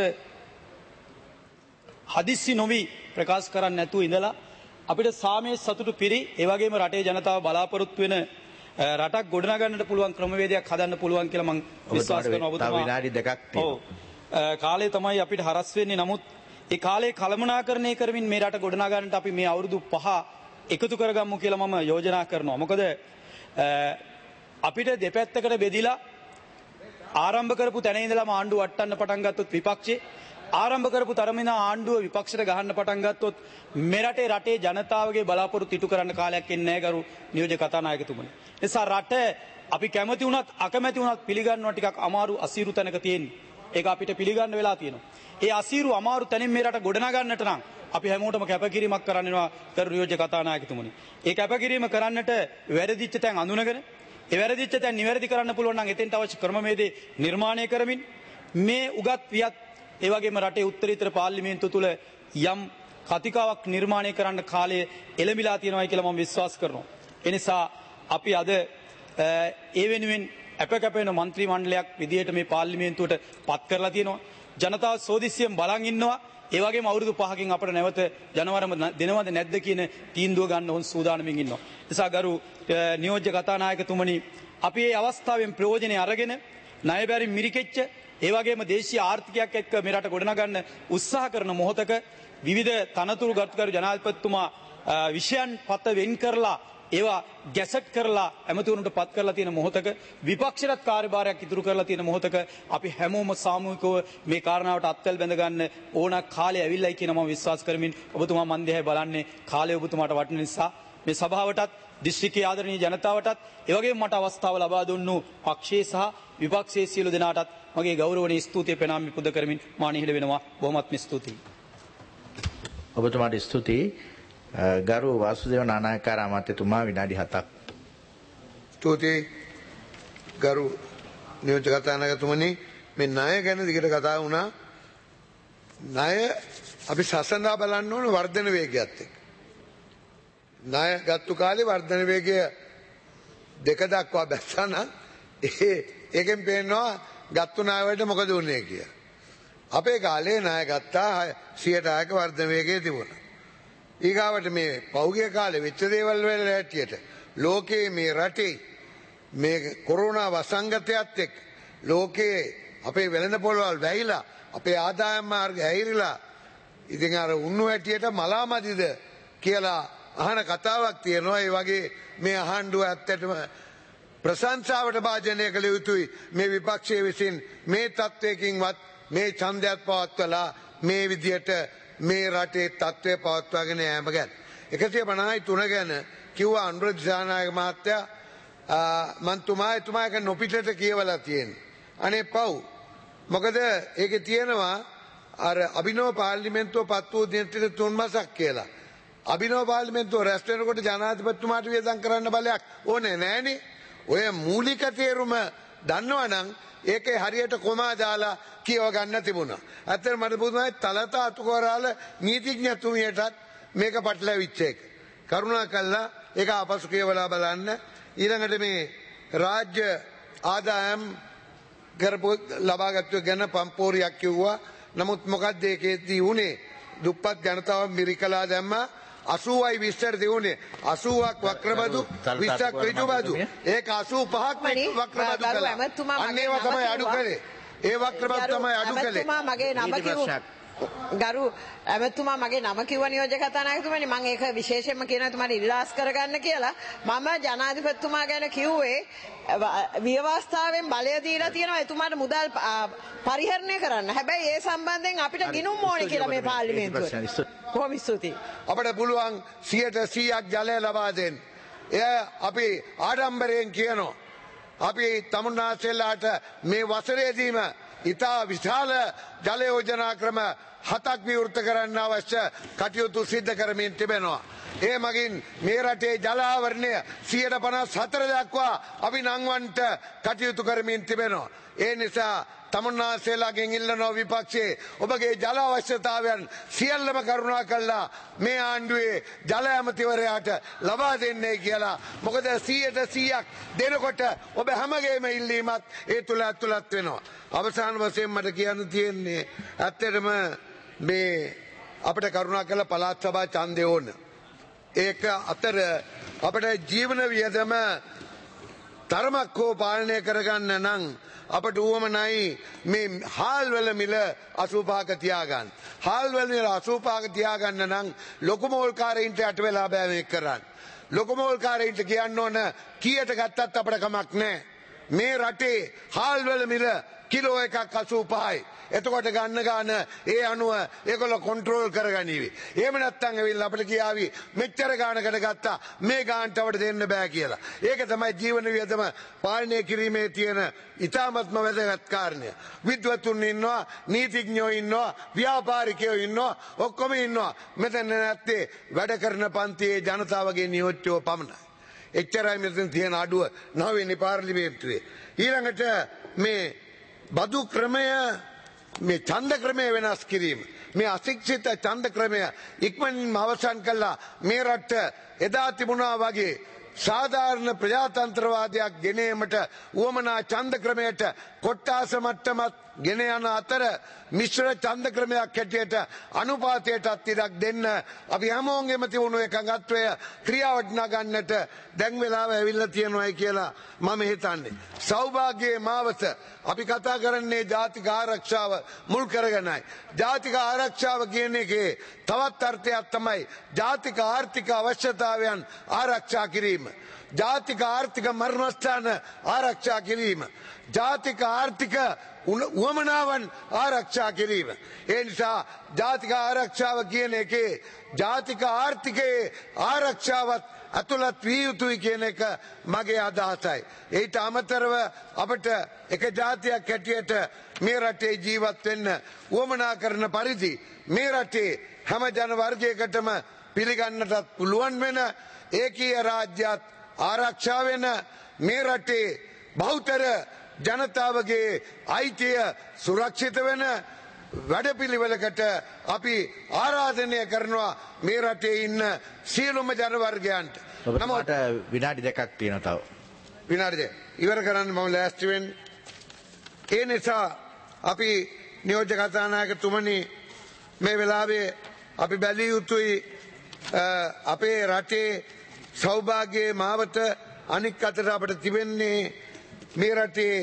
හදිස්සි නොවි ප්‍රකාශ කරන්න නැතුව ඉඳලා අපිට සාමයේ සතුටු පිරි ඒ වගේම රටේ ජනතාව බලාපොරොත්තු වෙන රටක් ගොඩනගන්නට පුළුවන් ක්‍රමවේදයක් හදන්න පුළුවන් කියලා මම විශ්වාස කරනවා. ඔබතුමා විනාඩි දෙකක් තියෙනවා. ඔව් කාලය තමයි අපිට හරස් වෙන්නේ. නමුත් ඒ කාලේ කළමනාකරණය කරමින් මේ රට ගොඩනගන්නට අපි මේ අවුරුදු පහ එකතු කරගමු කියලා මම යෝජනා කරනවා. මොකද අපිට දෙපැත්තකට බෙදිලා ආරම්භ කරපු තැන ඉඳලාම ආණ්ඩුව වටන්න පටන් ගත්තොත් විපක්ෂේ ආරම්භ කරපු තරමින ආණ්ඩුව විපක්ෂයට ගහන්න පටන් ගත්තොත් මෙරටේ රටේ ජනතාවගේ බලාපොරොත්තු ඉටු කරන්න කාලයක් එන්නේ නැහැ ගරු නියෝජ්‍ය කතානායකතුමනි. ඒ නිසා රට අපි කැමති වුණත් අකමැති වුණත් පිළිගන්නවා ටිකක් අමාරු අසීරු තැනක තියෙන්නේ. ඒක අපිට පිළිගන්න වෙලා තියෙනවා. ඒ අසීරු අමාරු තැනින් මේ රට ගොඩනගා ගන්නට නම් අපි හැමෝටම කැපකිරීමක් කරන්න වෙනවා ගරු නියෝජ්‍ය කතානායකතුමනි. ඒ කැපකිරීම කරන්නට වැරදිච්ච තැන් අඳුනගෙන ඒ වැරදිච්ච තැන් නිවැරදි කරන්න පුළුවන් නම් එතෙන්ට අවශ්‍ය ක්‍රමවේද නිර්මාණය කරමින් මේ උගත් වියත් ඒ වගේම රටේ උත්තරීතර පාර්ලිමේන්තුව තුළ යම් කතිකාවක් නිර්මාණය කරන්න කාලය එළඹිලා තියෙනවා කියලා මම විශ්වාස කරනවා. ඒ නිසා අපි අද ඒ වෙනුවෙන් අපකපේන മന്ത്രി මණ්ඩලයක් විදියට මේ පාර්ලිමේන්තුවට පත් කරලා තියෙනවා. ජනතාව සෝදිසියෙන් බලන් ඉන්නවා. ඒ වගේම අවුරුදු පහකින් අපිට නැවත ජනවරම දෙනවද නැද්ද කියන තීන්දුව ගන්න ඕන සූදානමින් ඉන්නවා. ඒ නිසා ගරු නියෝජ්‍ය කතානායකතුමනි අපි මේ අවස්ථාවෙන් ප්‍රයෝජනෙ අරගෙන ණය බැරි මිරිකෙච්ච ඒ වගේම දේශීය ආර්ථිකයක් එක්ක මේ රට ගොඩනගන්න උත්සාහ කරන මොහොතක විවිධ තනතුරු ගරුකරු ජනාධිපතිතුමා විෂයන් පත වෙන් කරලා ඒවා ගැසට් කරලා ඇමතිවරුන්ට පත් කරලා තියෙන මොහොතක විපක්ෂයට කාර්යභාරයක් ඉදිරි කරලා තියෙන මොහොතක අපි හැමෝම සාමූහිකව මේ කාරණාවට අත්වැල් බැඳ ගන්න ඕන කාලය ඇවිල්ලායි කියන මම විශ්වාස කරමින් ඔබතුමා මන් දිහා බලන්නේ කාලය ඔබතුමාට වටින නිසා මේ සභාවටත් දිස්ත්‍රික්කයේ ආදරණීය ජනතාවටත් ඒ වගේම මට අවස්ථාව ලබා දුන්නු පක්ෂයේ සහ විපක්ෂයේ සියලු දෙනාටත් මගේ ගෞරවනීය ස්තුතිය පෙනාමි පුද කරමින් මා නිහිර වෙනවා. බොහොමත්ම ස්තුතියි. ඔබතුමාට ස්තුතියි. ගරු වාසුදේව නානායක්කාර අමාත්‍යතුමා විනාඩි හතක්. ස්තුතියි ගරු නියෝජ්‍ය කතානායකතුමනි. මේ ණය ගැන දිගට කතා වුණා. ණය අපි සසඳා බලන්න ඕන වර්ධන වේගයත් එක්ක. ණය ගත්තු කාලේ වර්ධන වේගය දෙක දක්වා බැස්සා නම් ඒ ඒකෙන් පේනවා ගත්තු ණය වලට මොකද වුනේ කියලා. අපේ කාලේ ණය ගත්තා සියයට හයක වර්ධන වේගය තිබුණා. ඊගාවට මේ පෞගිය කාලේ වෙච්ච දේවල් වල හැටියට ලෝකයේ මේ රටේ මේ කොරෝනා වසංගතයත් එක්ක ලෝකයේ අපේ වෙළඳ පොළවල් වැහිලා අපේ ආදායම් මාර්ග ඇහිරිලා ඉතින් අර උන්නු හැටියට මලාමදිද කියලා අහන කතාවක් තියෙනවා. ඒ වගේ මේ අහඬුව ඇත්තටම ප්‍රශංසාවට භාජනය කළ යුතුයි. මේ විපක්ෂයේ විසින් මේ තත්වයකින්වත් මේ ඡන්දයත් පවත්වලා මේ විදියට මේ රටේ තත්ත්වය පවත්වාගෙන යෑම ගැන එකසිය පනහයි තුන ගැන කිව්වා අනුර දිසානායක මහත්තයා. මන් තුමා එතුමා එක නොපිටට කියවලා තියෙනවා. අනේ පව් මොකද ඒකේ තියෙනවා අර අභිනව පාර්ලිමේන්තුව පත් වූ දිනට තුන් මාසක් කියලා. අභිනව පාර්ලිමේන්තුව රැස් වෙනකොට ජනාධිපතිතුමාට වියදම් කරන්න බලයක් ඕනේ නෑනේ. ඔය මූලික තේරුම දන්නවනම් ඒකේ හරියට කොමා දාලා කියව ගන්න තිබුණා. ඇත්තට මට පුදුමයි තලත අතුකෝරාල නීතිඥතුමියටත් මේක පටලවිච්ච එක. කරුණා කළා ඒක අපසු කියවලා බලන්න. ඊළඟට මේ රාජ්‍ය ආදායම් කරපු ලබාගත්තු ගැන පම්පෝරියක් කිව්වා. නමුත් මොකක්ද ඒකේදී උනේ? දුප්පත් ජනතාව මිරිකලා දැම්මා. අසූවයි විස්තර තියුණේ අසූවක් වක්‍රබදු විස්සක් ඍජුබදු. ඒක අසූ පහක් වක්‍රබදු කළා. අන්න ඒවා තමයි අඩු කළේ. ඒ වක්‍රබදු තමයි අඩු කළේ. මගේ නම කිව්වා ගරු ඇමතුමා මගේ නම කිව්ව නියෝජ්‍ය කතානායකතුමනි මම ඒක විශේෂයෙන්ම කියනවා එතුමාට ඉල්ලාස් කරගන්න කියලා. මම ජනාධිපතිතුමා ගැන කිව්වේ ව්‍යවස්ථාවෙන් බලය දීලා තියෙනවා එතුමාට මුදල් පරිහරණය කරන්න. හැබැයි ඒ සම්බන්ධයෙන් අපිට ගිණුම් ඕනේ කියලා මේ පාර්ලිමේන්තුවට. කොහොම ස්තුතියි. අපිට පුළුවන් සියයට සීයක් ජලය ලබා දෙන්න. එය අපි ආඩම්බරයෙන් කියනවා. අපි තමුන්නාසෙල්ලාට මේ වසරේදීම ඉතා විශාල ජල යෝජනා ක්‍රම හතක් විවෘත කරන්න අවශ්‍ය කටයුතු සිද්ධ කරමින් තිබෙනවා. ඒ මගින් මේ රටේ ජල ආවරණය සියයට පනස් හතර දක්වා අපි නංවන්නට කටයුතු කරමින් තිබෙනවා. ඒ නිසා තමුන්නාසෙලාගෙන් ඉල්ලනවා විපක්ෂයේ ඔබගේ ජල අවශ්‍යතාවයන් සියල්ලම කරුණා කළා මේ ආණ්ඩුවේ ජල ඇමතිවරයාට ලබා දෙන්නේ කියලා. මොකද සියයට සීයක් දෙනකොට ඔබ හැමගේම ඉල්ලීමත් ඒ තුල ඇතුළත් වෙනවා. අවසාන වශයෙන් මට කියන්න තියෙන්නේ ඇත්තටම මේ අපිට කරුණා කළ පළාත් සභා ඡන්දය ඕන. ඒක අතර අපිට ජීවන වියදම තරමක් හෝ පාලනය කරගන්න නම් අපට උවමනයි මේ හාල් වල මිල අසූ පහක තියාගන්න. හාල් වල මිල අසූ පහක තියාගන්න නම් ලොකු මෝල්කාරයින්ට යට වෙලා බෑ මේක කරන්න. ලොකු මෝල්කාරයින්ට කියන්න ඕන කීයට ගත්තත් අපට කමක් නැහැ. මේ රටේ හාල් වල මිල කිලෝ එකක් අසූ පහයි. එතකොට ගන්න ගාන ඒ අනුව ඒගොල්ලෝ කන්ට්‍රෝල් කරගනීවි. එහෙම නැත්නම් ඇවිල්ලා අපිට කියාවි මෙච්චර ගානකට ගත්තා මේ ගානට අපිට දෙන්න බෑ කියලා. ඒක තමයි ජීවන වියදම පාලනය කිරීමේ තියෙන ඉතාමත්ම වැදගත් කාරණය. විද්වතුන් ඉන්නවා, නීතිඥයෝ ඉන්නවා, ව්‍යාපාරිකයෝ ඉන්නවා, ඔක්කොම ඉන්නවා. මෙතන නැත්තේ වැඩ කරන පන්තියේ ජනතාවගේ නියෝජ්‍යව පමණයි. එච්චරයි මෙතන තියෙන අඩුව නවවෙනි පාර්ලිමේන්තුවේ. ඊළඟට මේ බදු ක්‍රමය මේ ඡන්ද ක්‍රමය වෙනස් කිරීම මේ අශික්ෂිත ඡන්ද ක්‍රමය ඉක්මනින්ම අවසන් කළා මේ රට එදා තිබුණා වගේ සාධාරණ ප්‍රජාතන්ත්‍රවාදයක් ගෙනීමට උවමනා ඡන්ද ක්‍රමයට කොට්ටාස මට්ටමත් ගෙන යන අතර මිශ්‍ර ඡන්ද ක්‍රමයක් හැටියට අනුපාතයටත් ඉඩක් දෙන්න අපි හැමෝගෙම තිබුණු එකඟත්වය ක්‍රියාවට නගන්නට දැන් වෙලාව ඇවිල්ලා තියෙනවායි කියලා මම හිතන්නේ. සෞභාග්‍යයේ මාවත අපි කතා කරන්නේ ජාතික ආරක්ෂාව මුල් කරගෙනයි. ජාතික ආරක්ෂාව කියන එකේ තවත් අර්ථයක් තමයි ජාතික ආර්ථික අවශ්‍යතාවයන් ආරක්ෂා කිරීම. ජාතික ආර්ථික මර්මස්ථාන ආරක්ෂා කිරීම. ජාතික ආර්ථික උවමනාවන් ආරක්ෂා කිරීම. ඒ නිසා ජාතික ආරක්ෂාව කියන එකේ ජාතික ආර්ථිකයේ ආරක්ෂාවත් අතුලත් විය යුතුයි කියන එක මගේ අදහසයි. ඊට අමතරව අපට එක ජාතියක් හැටියට මේ රටේ ජීවත් වෙන්න උවමනා කරන පරිදි මේ රටේ හැම ජන වර්ගයකටම පිළිගන්නටත් පුළුවන් වෙන ඒකීය රාජ්‍යත් ආරක්ෂා වෙන මේ රටේ බහුතර ජනතාවගේ අයිතිය සුරක්ෂිත වෙන වැඩපිළිවෙලකට අපි ආරාධනය කරනවා මේ රටේ ඉන්න සියලුම ජන වර්ගයන්ට. නමුත් විනාඩි දෙකක් තියෙනවා තව. විනාඩි දෙක ඉවර කරන්න මම ලෑස්ති වෙන්නේ. ඒ නිසා අපි නියෝජ්‍ය කතානායකතුමනි මේ වෙලාවේ අපි බැලිය යුතුයි අපේ රටේ සෞභාග්‍යයේ මාවත අනික් අතට අපිට තිබෙන්නේ මේ රටේ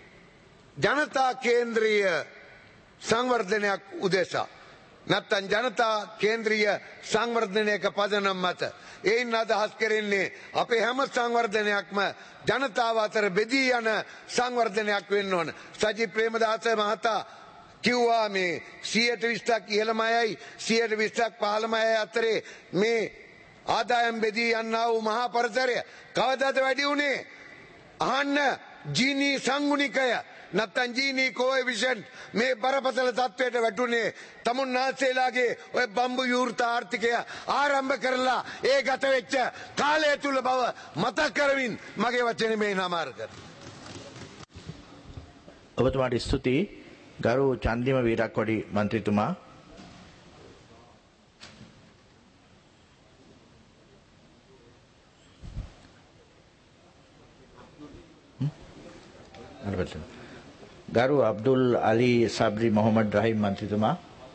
ජනතා කේන්ද්‍රීය සංවර්ධනයක් උදෙසා නැත්නම් ජනතා කේන්ද්‍රීය සංවර්ධනයක පදනම් මත ඒයින් අදහස් කරන්නේ අපේ හැම සංවර්ධනයක්ම ජනතාව අතර බෙදී යන සංවර්ධනයක් වෙන්න ඕන. සජිත් ප්‍රේමදාස මහතා කිව්වා මේ සියයට විස්සක් ඉහළම අයයි සියයට විස්සක් පහළම අය අතරේ මේ ආදායම් බෙදී යන්නා වූ මහා පරිසරය කවදාද වැඩි වුණේ? අහන්න ජීනී සංගුණිකය නැත්නම් ජීනී කෝඑෆිෂන්ට් මේ බරපතල තත්වයට වැටුනේ තමුන්නාන්සේලාගේ ඔය බම්බු විවෘත ආර්ථිකය ආරම්භ කරලා ඒ ගත වෙච්ච කාලය තුල බව මතක් කරමින් මගේ වචනේ මේ නමාර කරනවා. ඔබතුමාට ස්තුතියි. ගරු චන්දිම වීරක්කොඩි මන්ත්‍රීතුමා. ගරු අබ්දුල් අලි සබ්රි මොහමඩ් රහීම් මන්ත්‍රීතුමා.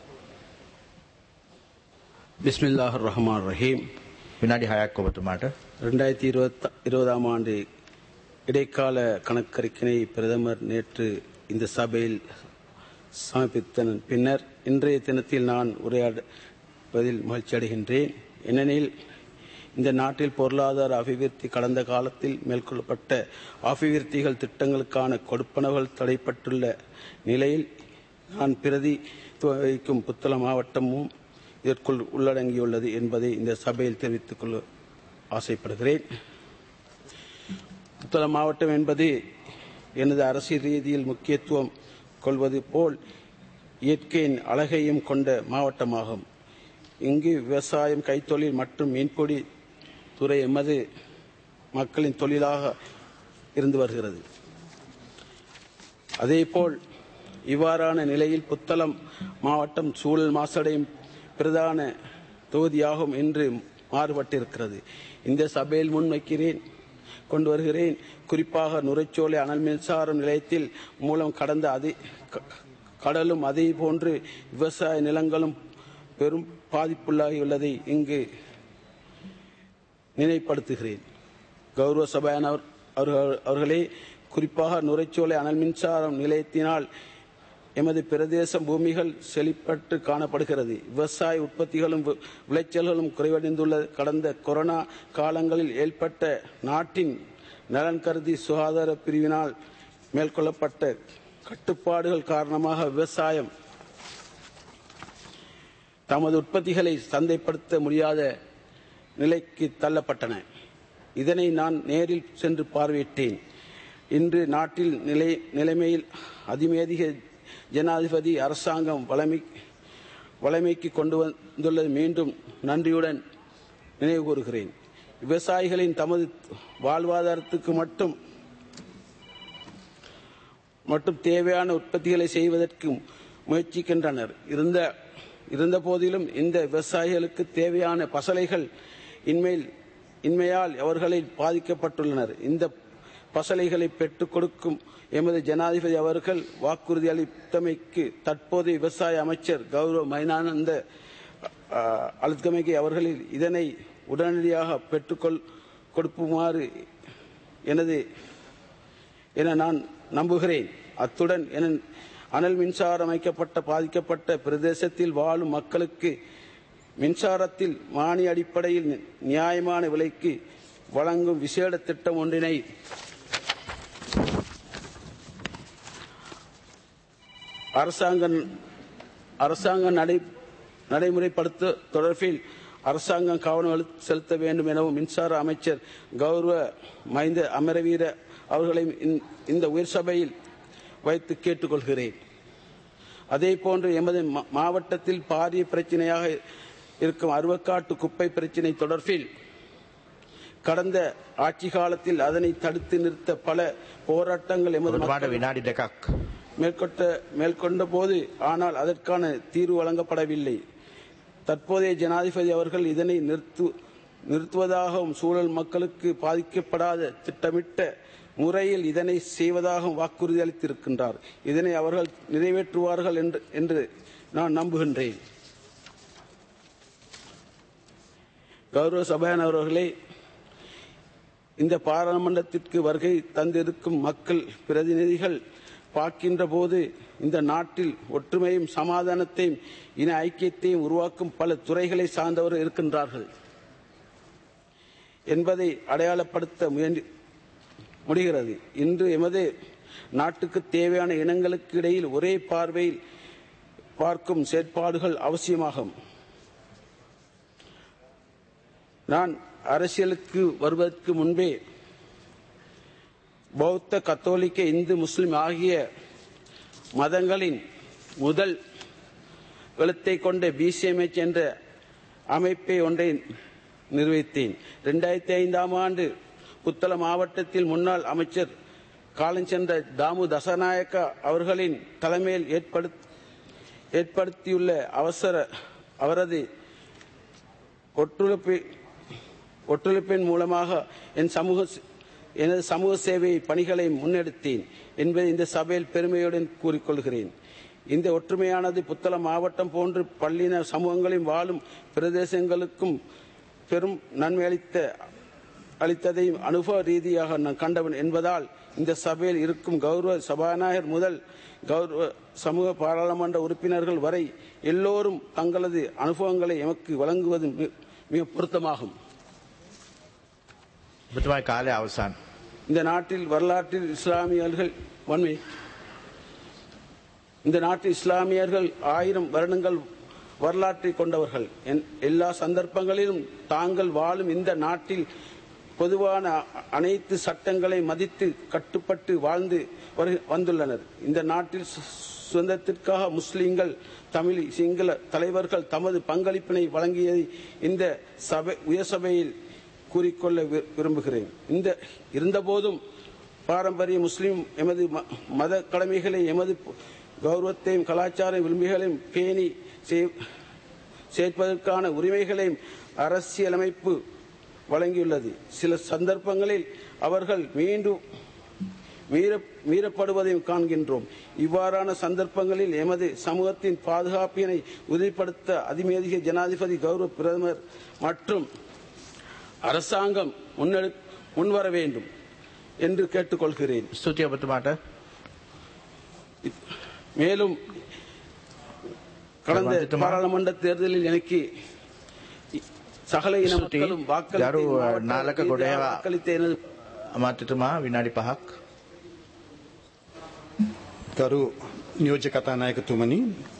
பிஸ்மில்லாஹ் ரஹ்மான் ரஹீம். வினாடி ஹயாக் ஒபத்துமாட்ட. ரெண்டாயிரத்தி இருபத்தி இருபதாம் ஆண்டு இடைக்கால கணக்கறிக்கையை பிரதமர் நேற்று இந்த சபையில் சமர்ப்பித்த பின்னர் இன்றைய தினத்தில் நான் உரையாடுவதில் மகிழ்ச்சி அடைகின்றேன். ஏனெனில் இந்த நாட்டில் பொருளாதார அபிவிருத்தி கடந்த காலத்தில் மேற்கொள்ளப்பட்ட அபிவிருத்திகள் திட்டங்களுக்கான கொடுப்பனவுகள் தடைப்பட்டுள்ள நிலையில் நான் பிரதி வைக்கும் புத்தளம் மாவட்டமும் இதற்குள் உள்ளடங்கியுள்ளது என்பதை இந்த சபையில் தெரிவித்துக் கொள்ள ஆசைப்படுகிறேன். புத்தளம் மாவட்டம் என்பது எனது அரசியல் ரீதியில் முக்கியத்துவம் கொள்வது போல் இயற்கையின் அழகையும் கொண்ட மாவட்டமாகும். இங்கு விவசாயம், கைத்தொழில் மற்றும் மீன்பிடி துறை எமது மக்களின் தொழிலாக இருந்து வருகிறது. அதேபோல் இவ்வாறான நிலையில் புத்தளம் மாவட்டம் சூழல் மாசடையும் பிரதான தொகுதியாகும் என்று மாறுபட்டிருக்கிறது. இந்த சபையில் முன்வைக்கிறேன் கொண்டு வருகிறேன். குறிப்பாக நுரைச்சோலை அனல் மின்சார நிலையத்தில் மூலம் கடந்த அதே கடலும் அதே போன்று விவசாய நிலங்களும் பெரும் பாதிப்புள்ளாகியுள்ளதை இங்கு நினைப்படுத்துகிறேன். கௌரவ சபையானவர் அவர்களே, குறிப்பாக நுரைச்சோலை அனல் மின்சாரம் நிலையத்தினால் எமது பிரதேச பூமிகள் செழிப்பட்டு காணப்படுகிறது. விவசாய உற்பத்திகளும் விளைச்சல்களும் குறைவடைந்துள்ள கடந்த கொரோனா காலங்களில் ஏற்பட்ட நாட்டின் நலன் கருதி சுகாதார பிரிவினால் மேற்கொள்ளப்பட்ட கட்டுப்பாடுகள் காரணமாக விவசாயம் தமது உற்பத்திகளை சந்தைப்படுத்த முடியாத நிலைக்கு தள்ளப்பட்டன. இதனை நான் நேரில் சென்று பார்வையிட்டேன். இன்று நாட்டில் நிலை நிலைமையில் அதிமேதிக ஜனாதிபதி அரசாங்கம் வளமை வளமைக்கு கொண்டு வந்துள்ளது மீண்டும் நன்றியுடன் நினைவு கூறுகிறேன். விவசாயிகளின் தமது வாழ்வாதாரத்துக்கு மட்டும் மட்டும் தேவையான உற்பத்திகளை செய்வதற்கு முயற்சிக்கின்றனர். இருந்த இருந்த போதிலும் இந்த விவசாயிகளுக்கு தேவையான பசலைகள் இன்மையில் இன்மையால் அவர்களை பாதிக்கப்பட்டுள்ளனர். இந்த பசலைகளை பெற்றுக் கொடுக்கும் எமது ஜனாதிபதி அவர்கள் வாக்குறுதி அளித்தமைக்கு தற்போதைய விவசாய அமைச்சர் கௌரவ மைனானந்த அழுத்தமைக்கு அவர்களில் இதனை உடனடியாக பெற்றுக்கொள் கொடுக்குமாறு எனது என நான் நம்புகிறேன். அத்துடன் என அனல் மின்சாரம் அமைக்கப்பட்ட பாதிக்கப்பட்ட பிரதேசத்தில் வாழும் மக்களுக்கு மின்சாரத்தில் மானிய அடிப்படையில் நியாயமான விலைக்கு வழங்கும் விசேட திட்டம் ஒன்றினை அரசாங்கம் அரசாங்கம் நடை நடைமுறைப்படுத்த தொடர்பில் அரசாங்கம் கவனம் செலுத்த வேண்டும் எனவும் மின்சார அமைச்சர் கௌரவ மஹிந்த அமரவீர அவர்களை இந்த உயர் சபையில் வைத்து கேட்டுக்கொள்கிறேன். அதே போன்று எமது மாவட்டத்தில் பாரிய பிரச்சனையாக இருக்கும் அருவக்காட்டு குப்பை பிரச்சினை தொடர்பில் கடந்த ஆட்சி காலத்தில் அதனை தடுத்து நிறுத்த பல போராட்டங்கள் எமது மேற்கொண்ட மேற்கொண்ட போது ஆனால் அதற்கான தீர்வு வழங்கப்படவில்லை. தற்போதைய ஜனாதிபதி அவர்கள் இதனை நிறுத்து நிறுத்துவதாகவும் சூழல் மக்களுக்கு பாதிக்கப்படாத திட்டமிட்ட முறையில் இதனை செய்வதாகவும் வாக்குறுதி அளித்திருக்கின்றார். இதனை அவர்கள் நிறைவேற்றுவார்கள் என்று என்று நான் நம்புகின்றேன். கௌரவ சபையான அவர்களே, இந்த பாராளுமன்றத்திற்கு வருகை தந்திருக்கும் மக்கள் பிரதிநிதிகள் பார்க்கின்ற போது இந்த நாட்டில் ஒற்றுமையும் சமாதானத்தையும் இன ஐக்கியத்தையும் உருவாக்கும் பல துறைகளை சார்ந்தவர் இருக்கின்றார்கள் என்பதை அடையாளப்படுத்த முயன்று முடிகிறது. இன்று எமது நாட்டுக்கு தேவையான இனங்களுக்கு இடையில் ஒரே பார்வையில் பார்க்கும் செயற்பாடுகள் அவசியமாகும். நான் அரசியலுக்கு வருவதற்கு முன்பே பௌத்த கத்தோலிக்க இந்து முஸ்லிம் ஆகிய மதங்களின் முதல் எழுத்தை கொண்ட பிசிஎம்எச் என்ற அமைப்பை ஒன்றை நிர்வகித்தேன். இரண்டாயிரத்தி ஐந்தாம் ஆண்டு புத்தளம் மாவட்டத்தில் முன்னாள் அமைச்சர் காலஞ்சென்ற தாமு தசநாயக்க அவர்களின் தலைமையில் ஏற்படுத்தியுள்ள அவசர அவரது ஒத்துழைப்பு ஒத்துழைப்பின் மூலமாக என் சமூக எனது சமூக சேவை பணிகளை முன்னெடுத்தேன் என்பதை இந்த சபையில் பெருமையுடன் கூறிக்கொள்கிறேன். இந்த ஒற்றுமையானது புத்தளம் மாவட்டம் போன்று பல்லின சமூகங்களில் வாழும் பிரதேசங்களுக்கும் பெரும் நன்மை அளித்த அளித்ததையும் அனுபவ ரீதியாக நான் கண்டவன் என்பதால் இந்த சபையில் இருக்கும் கௌரவ சபாநாயகர் முதல் கௌரவ சமூக பாராளுமன்ற உறுப்பினர்கள் வரை எல்லோரும் தங்களது அனுபவங்களை எமக்கு வழங்குவது மிக பொருத்தமாகும். இந்த நாட்டில் வரலாற்றில் இஸ்லாமியர்கள் வன்மை இந்த நாட்டில் இஸ்லாமியர்கள் ஆயிரம் வருடங்கள் வரலாற்றை கொண்டவர்கள். எல்லா சந்தர்ப்பங்களிலும் தாங்கள் வாழும் இந்த நாட்டில் பொதுவான அனைத்து சட்டங்களை மதித்து கட்டுப்பட்டு வாழ்ந்து வந்துள்ளனர். இந்த நாட்டில் சுதந்திரத்திற்காக முஸ்லிம்கள், தமிழ், சிங்கள தலைவர்கள் தமது பங்களிப்பினை வழங்கியதை இந்த சபை உயர் சபையில் கூறிக்கொள்ள விரும்புகிறேன். இந்த இருந்தபோதும் பாரம்பரிய முஸ்லிம் எமது மத கடமைகளை எமது கௌரவத்தையும் கலாச்சார விரும்பிகளையும் பேணி சேர்ப்பதற்கான உரிமைகளையும் அரசியலமைப்பு வழங்கியுள்ளது. சில சந்தர்ப்பங்களில் அவர்கள் மீண்டும் மீறப்படுவதையும் காண்கின்றோம். இவ்வாறான சந்தர்ப்பங்களில் எமது சமூகத்தின் பாதுகாப்பினை உறுதிப்படுத்த அதிமேதிக ஜனாதிபதி கௌரவ பிரதமர் மற்றும் அரசாங்கம் முன்னெடு முன்வர வேண்டும். என்று கேட்டுக்கொள்கிறேன். ස්තුතියි ඔබතුමාට. மேலும் கடந்த கருமாந்திரமா. பாராளுமன்ற தேர்தலில் எனக்கு சகல இன ස්තුතියි. மக்களும் வாக்களித்து ගරු மாவட்ட නාලක ரீதியாக ගොඩේවා வாக்களித்த எனது අමාත්‍යතුමා විනාඩි පහක්. ගරු නියෝජ්‍ය කතානායකතුමනි,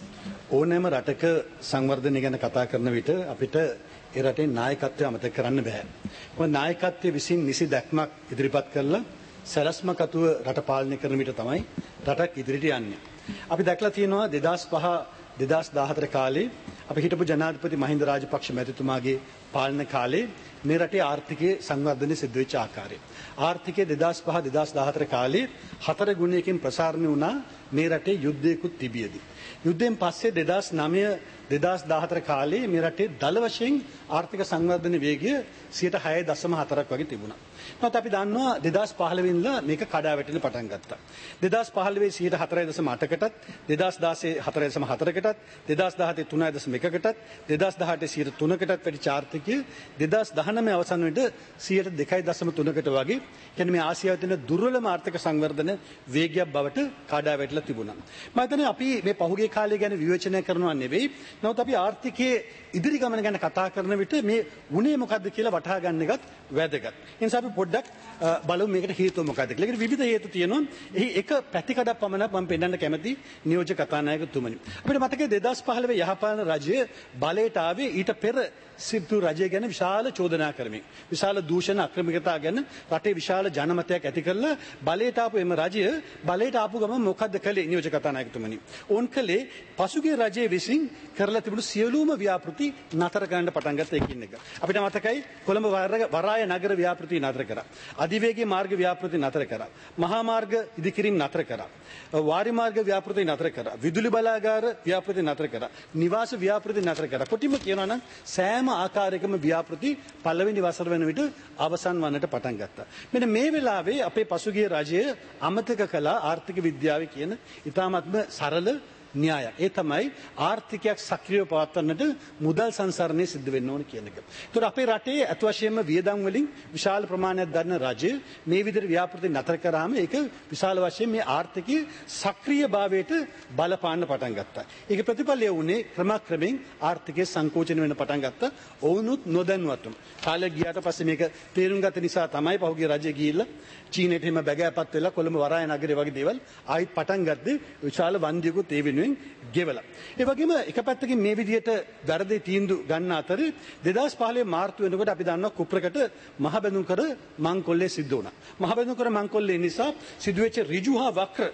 ඕනෑම රටක සංවර්ධනය ගැන කතා කරන විට අපිට ඒ රටේ නායකත්වය අමතක කරන්න බෑ. මොකද නායකත්වය විසින් නිසි දැක්මක් ඉදිරිපත් කරලා සැලැස්මක් අතුව රට පාලනය කරන විට තමයි රටක් ඉදිරියට යන්නේ. අපි දැකලා තියෙනවා දෙදාස් පහ දෙදාස් දාහතර කාලේ අපි හිටපු ජනාධිපති මහින්ද රාජපක්ෂ මැතිතුමාගේ පාලන කාලේ මේ රටේ ආර්ථිකයේ සංවර්ධනය සිද්ධ වෙච්ච ආකාරය. ආර්ථිකයේ දෙදාස් පහ දෙදාස් දාහතර කාලේ හතර ගුණයකින් ප්‍රසාරණය වුණා මේ රටේ යුද්ධයකුත් තිබියදී. යුද්ධයෙන් පස්සේ දෙදාස් නවය දෙදාස් දාහතර කාලේ මේ රටේ දල වශයෙන් ආර්ථික සංවර්ධන වේගය සියයට හය දශම හතරක් වගේ තිබුණා. නැත්නම් අපි දන්නවා දෙදාස් පහළොව ඉඳලා මේක කඩා වැටෙන්න පටන් ගත්තා. දෙදාස් පහළොව සියයට හතරයි දශම අටකටත්, දෙදාස් දාසය හතරයි දශම හතරකටත්, දෙදාස් දහඅට තුනයි දශම එකකටත්, දෙදාස් දහඅට සියයට තුනකටත් වැඩි ආර්ථිකය දෙදාස් දහනවය අවසන් වෙනට සියයට දෙකයි දශම තුනකට වගේ කියන්නේ මේ ආසියාවේ තියෙන දුර්වලම ආර්ථික සංවර්ධන වේගයක් බවට කඩා වැටලා තිබුණා. මම හිතන්නේ අපි මේ පහුගිය කාලය ගැන විවේචනය කරනවා නෙවෙයි. නමුත් අපි ආර්ථිකයේ ඉදිරි ගමන ගැන කතා කරන විට මේ උනේ මොකද්ද කියලා වටහා ගන්න එකත් වැදගත්. ඒ නිසා අපි පොඩ්ඩක් බලමු මේකට හේතුව මොකද්ද කියලා. ඒකට විවිධ හේතු තියෙනවා. එහි එක පැතිකඩක් පමණක් මම පෙන්නන්න කැමති නියෝජ්‍ය කතානායකතුමනි. අපිට මතකයි දෙදාස් පහළොව යහපාලන රජය බලයට ආවේ ඊට පෙර සිද්ධු රජය ගැන විශාල චෝදනා කරමින්. විශාල දූෂණ අක්‍රමිකතා ගැන රටේ විශාල ජනමතයක් ඇති කරලා බලයට ආපු එම රජය බලයට ආපු ගමන් මොකද්ද කළේ නියෝජ්‍ය කතානායකතුමනි? ඕන් කළේ පසුගිය රජයේ විසින් කරලා තිබුණු සියලුම ව්‍යාපෘති නතර කරන්න පටන් ගත්ත එකින් එක. අපිට මතකයි කොළඹ වරාය නගර ව්‍යාපෘති නතර කරා. අධිවේගී මාර්ග ව්‍යාපෘති නතර කරා. මහා මාර්ග ඉදිකිරීම නතර කරා. වාරි මාර්ග ව්‍යාපෘති නතර කරා. විදුලි බලාගාර ව්‍යාපෘති නතර කරා. නිවාස ව්‍යාපෘති නතර කරා. කොටිම කියනවා නම් සෑම ආකාරයකම ව්‍යාපෘති පළවෙනි වසර වෙන විට අවසන් වන්නට පටන් ගත්තා. මෙන්න මේ වෙලාවේ අපේ පසුගිය රජය අමතක කළ ආර්ථික විද්‍යාවේ කියන ඉතාමත්ම සරල න්‍යායක්. ඒ තමයි ආර්ථිකයක් සක්‍රියව පවත්වන්නට මුදල් සංසරණය සිද්ධ වෙන්න ඕන කියන එක. ඒතර අපේ රටේ අත වශයෙන්ම වියදම් වලින් විශාල ප්‍රමාණයක් ගන්න රජය මේ විදිහට ව්‍යාපෘති නතර කරාම ඒක විශාල වශයෙන් මේ ආර්ථිකයේ සක්‍රීය භාවයට බලපාන්න පටන් ගත්තා. ඒක ප්‍රතිඵලය වුණේ ක්‍රමක්‍රමයෙන් ආර්ථිකයේ සංකෝචන වෙන්න පටන් ගත්තා. ඔවුනුත් නොදැනුවත්වම. කාලය ගියාට පස්සේ මේක තේරුම් ගත්ත නිසා තමයි පහුගිය රජය ගිහිල්ලා චීනයට එහෙම බැගෑපත් වෙලා කොළඹ වරාය නගරේ වගේ දේවල් ආයිත් පටන් ගත්තේ විශාල වන්දියකුත් ඒ වෙනුවෙන් ගෙවලා. ඒ වගේම එක පැත්තකින් මේ විදිහට වැරදි තීන්දුව ගන්න අතරේ දෙදාස් පහළොව මාර්තු වෙනකොට අපි දන්නවා කුප්‍රකට මහ බැඳුම් කර මංකොල්ලේ සිද්ධ වුණා. මහ බැඳුම් කර මංකොල්ලේ නිසා සිදුවෙච්ච ඍජු හා වක්‍ර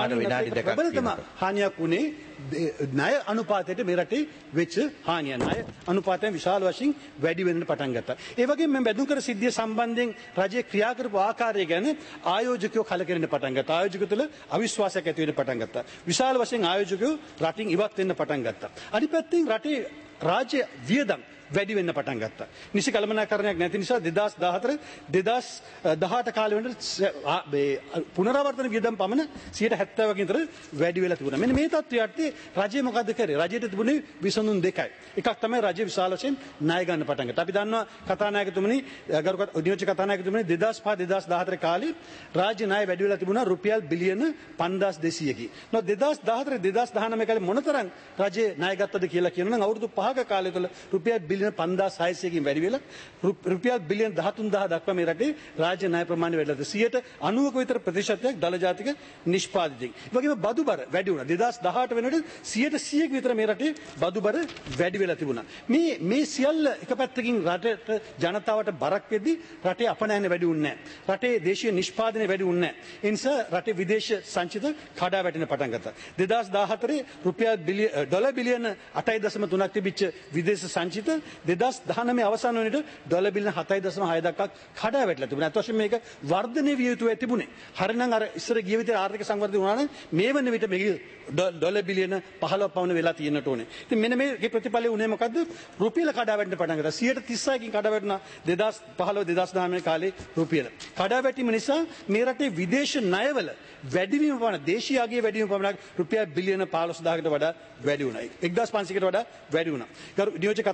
හානියක් වුණේ ණය අනුපාතයට මේ රටේ වෙච්ච හානිය. ණය අනුපාතයෙන් විශාල වශයෙන් වැඩි වෙන්න පටන් ගත්තා. ඒ වගේම මේ බැඳුම් කර සිද්ධිය සම්බන්ධයෙන් රජයේ ක්‍රියා කරපු ආකාරය ගැන ආයෝජකයෝ කලකිරෙන්න පටන් ගත්තා. ආයෝජකයෝ තුළ අවිශ්වාසයක් ඇති වෙන්න පටන් ගත්තා. විශාල වශයෙන් ආයෝජකයෝ රටින් ඉවත් වෙන්න පටන් ගත්තා. අනිත් පැත්තෙන් රටේ රාජ්‍ය වියදම් වැඩි වෙන්න පටන් ගත්තා. නිසි කළමනාකරණයක් නැති නිසා දෙදාස් දහහතර දෙදාස් දහඅට කාලෙ වෙනකොට පුනරාවර්තන වියදම් පමණ සියයට හැත්තෑවකින් විතර වැඩි වෙලා තිබුණා. මෙන්න මේ තත්ත්වය යටතේ රජය මොකද්ද කරේ? රජයට තිබුණේ විසඳුම් දෙකයි. එකක් තමයි රජය විශාල වශයෙන් ණය ගන්න පටන් ගත්තා. අපි දන්නවා කතානායකතුමනි ගරු නියෝජ්‍ය කතානායකතුමනි දෙදාස් පහ දෙදාස් දහහතර කාලේ රාජ්‍ය ණය වැඩි වෙලා තිබුණා රුපියල් බිලියන පන්දාස් දෙසීයකින්. නෝ දෙදාස් දහහතර දෙදාස් දහනවය කාලේ මොනතරම් රජය ණය ගත්තද කියලා කියනවා නම් අවුරුදු පහක කාලය තුළ රුපියල් බිලියන පන්දාස් හයසීයකින් වැඩි වෙලා රුපියල් බිලියන දහතුන් දහස් දක්වා මේ රටේ රාජ්‍ය ණය ප්‍රමාණය වැඩි වෙලා සියයට අනූවක විතර ප්‍රතිශතයක් දල ජාතික නිෂ්පාදිතයෙන්. ඒ වගේම බදු බර වැඩි වුණා. දෙදාස් දහඅට වෙනකොට සියයට සීයක විතර මේ රටේ බදු බර වැඩි වෙලා තිබුණා. මේ මේ සියල්ල එක පැත්තකින් රටට ජනතාවට බරක් වෙද්දී රටේ අපනයන වැඩි වුණේ නැහැ. රටේ දේශීය නිෂ්පාදනය වැඩි වුණේ නැහැ. ඒ නිසා රටේ විදේශ සංචිත කඩා වැටෙන පටන් ගත්තා. දෙදාස් දහහතරේ රුපියල් බිලියන ඩොලර් බිලියන අටයි දශම තුනක් තිබිච්ච විදේශ සංචිත දෙදාස් දහනවය අවසන් වනට ඩොලර් බිලියන හතයි දශම හය දක්වා කඩා වැටලා තිබුණා. අත් වශයෙන් මේක වර්ධනය විය යුතුයි තිබුණේ. හරිනම් අර ඉස්සර ගිය විදිහට ආර්ථික සංවර්ධනය වුණා නම් මේ වන විට මේක ඩොලර් බිලියන පහළොව පමණ වෙලා තියෙන්නට ඕනේ. ඉතින් මෙන්න මේකේ ප්‍රතිඵලය උනේ මොකද්ද? රුපියල කඩා වැටෙන්න පටන් ගත්තා. සියයට තිස්සයකින් කඩා වැටුණා දෙදාස් පහළොව දෙදාස් දහනවය කාලේ රුපියල. කඩා වැටීම නිසා මේ රටේ විදේශ ණයවල වැඩිවීම පමණ දේශීය අගයේ වැඩිවීම පමණක් රුපියල් බිලියන පහළොස් දහසකට වඩා වැඩි වුණා. එක්දාස් පන්සීයකට වඩා වැඩි වුණා. ගරු නියෝජ්‍ය කතානායක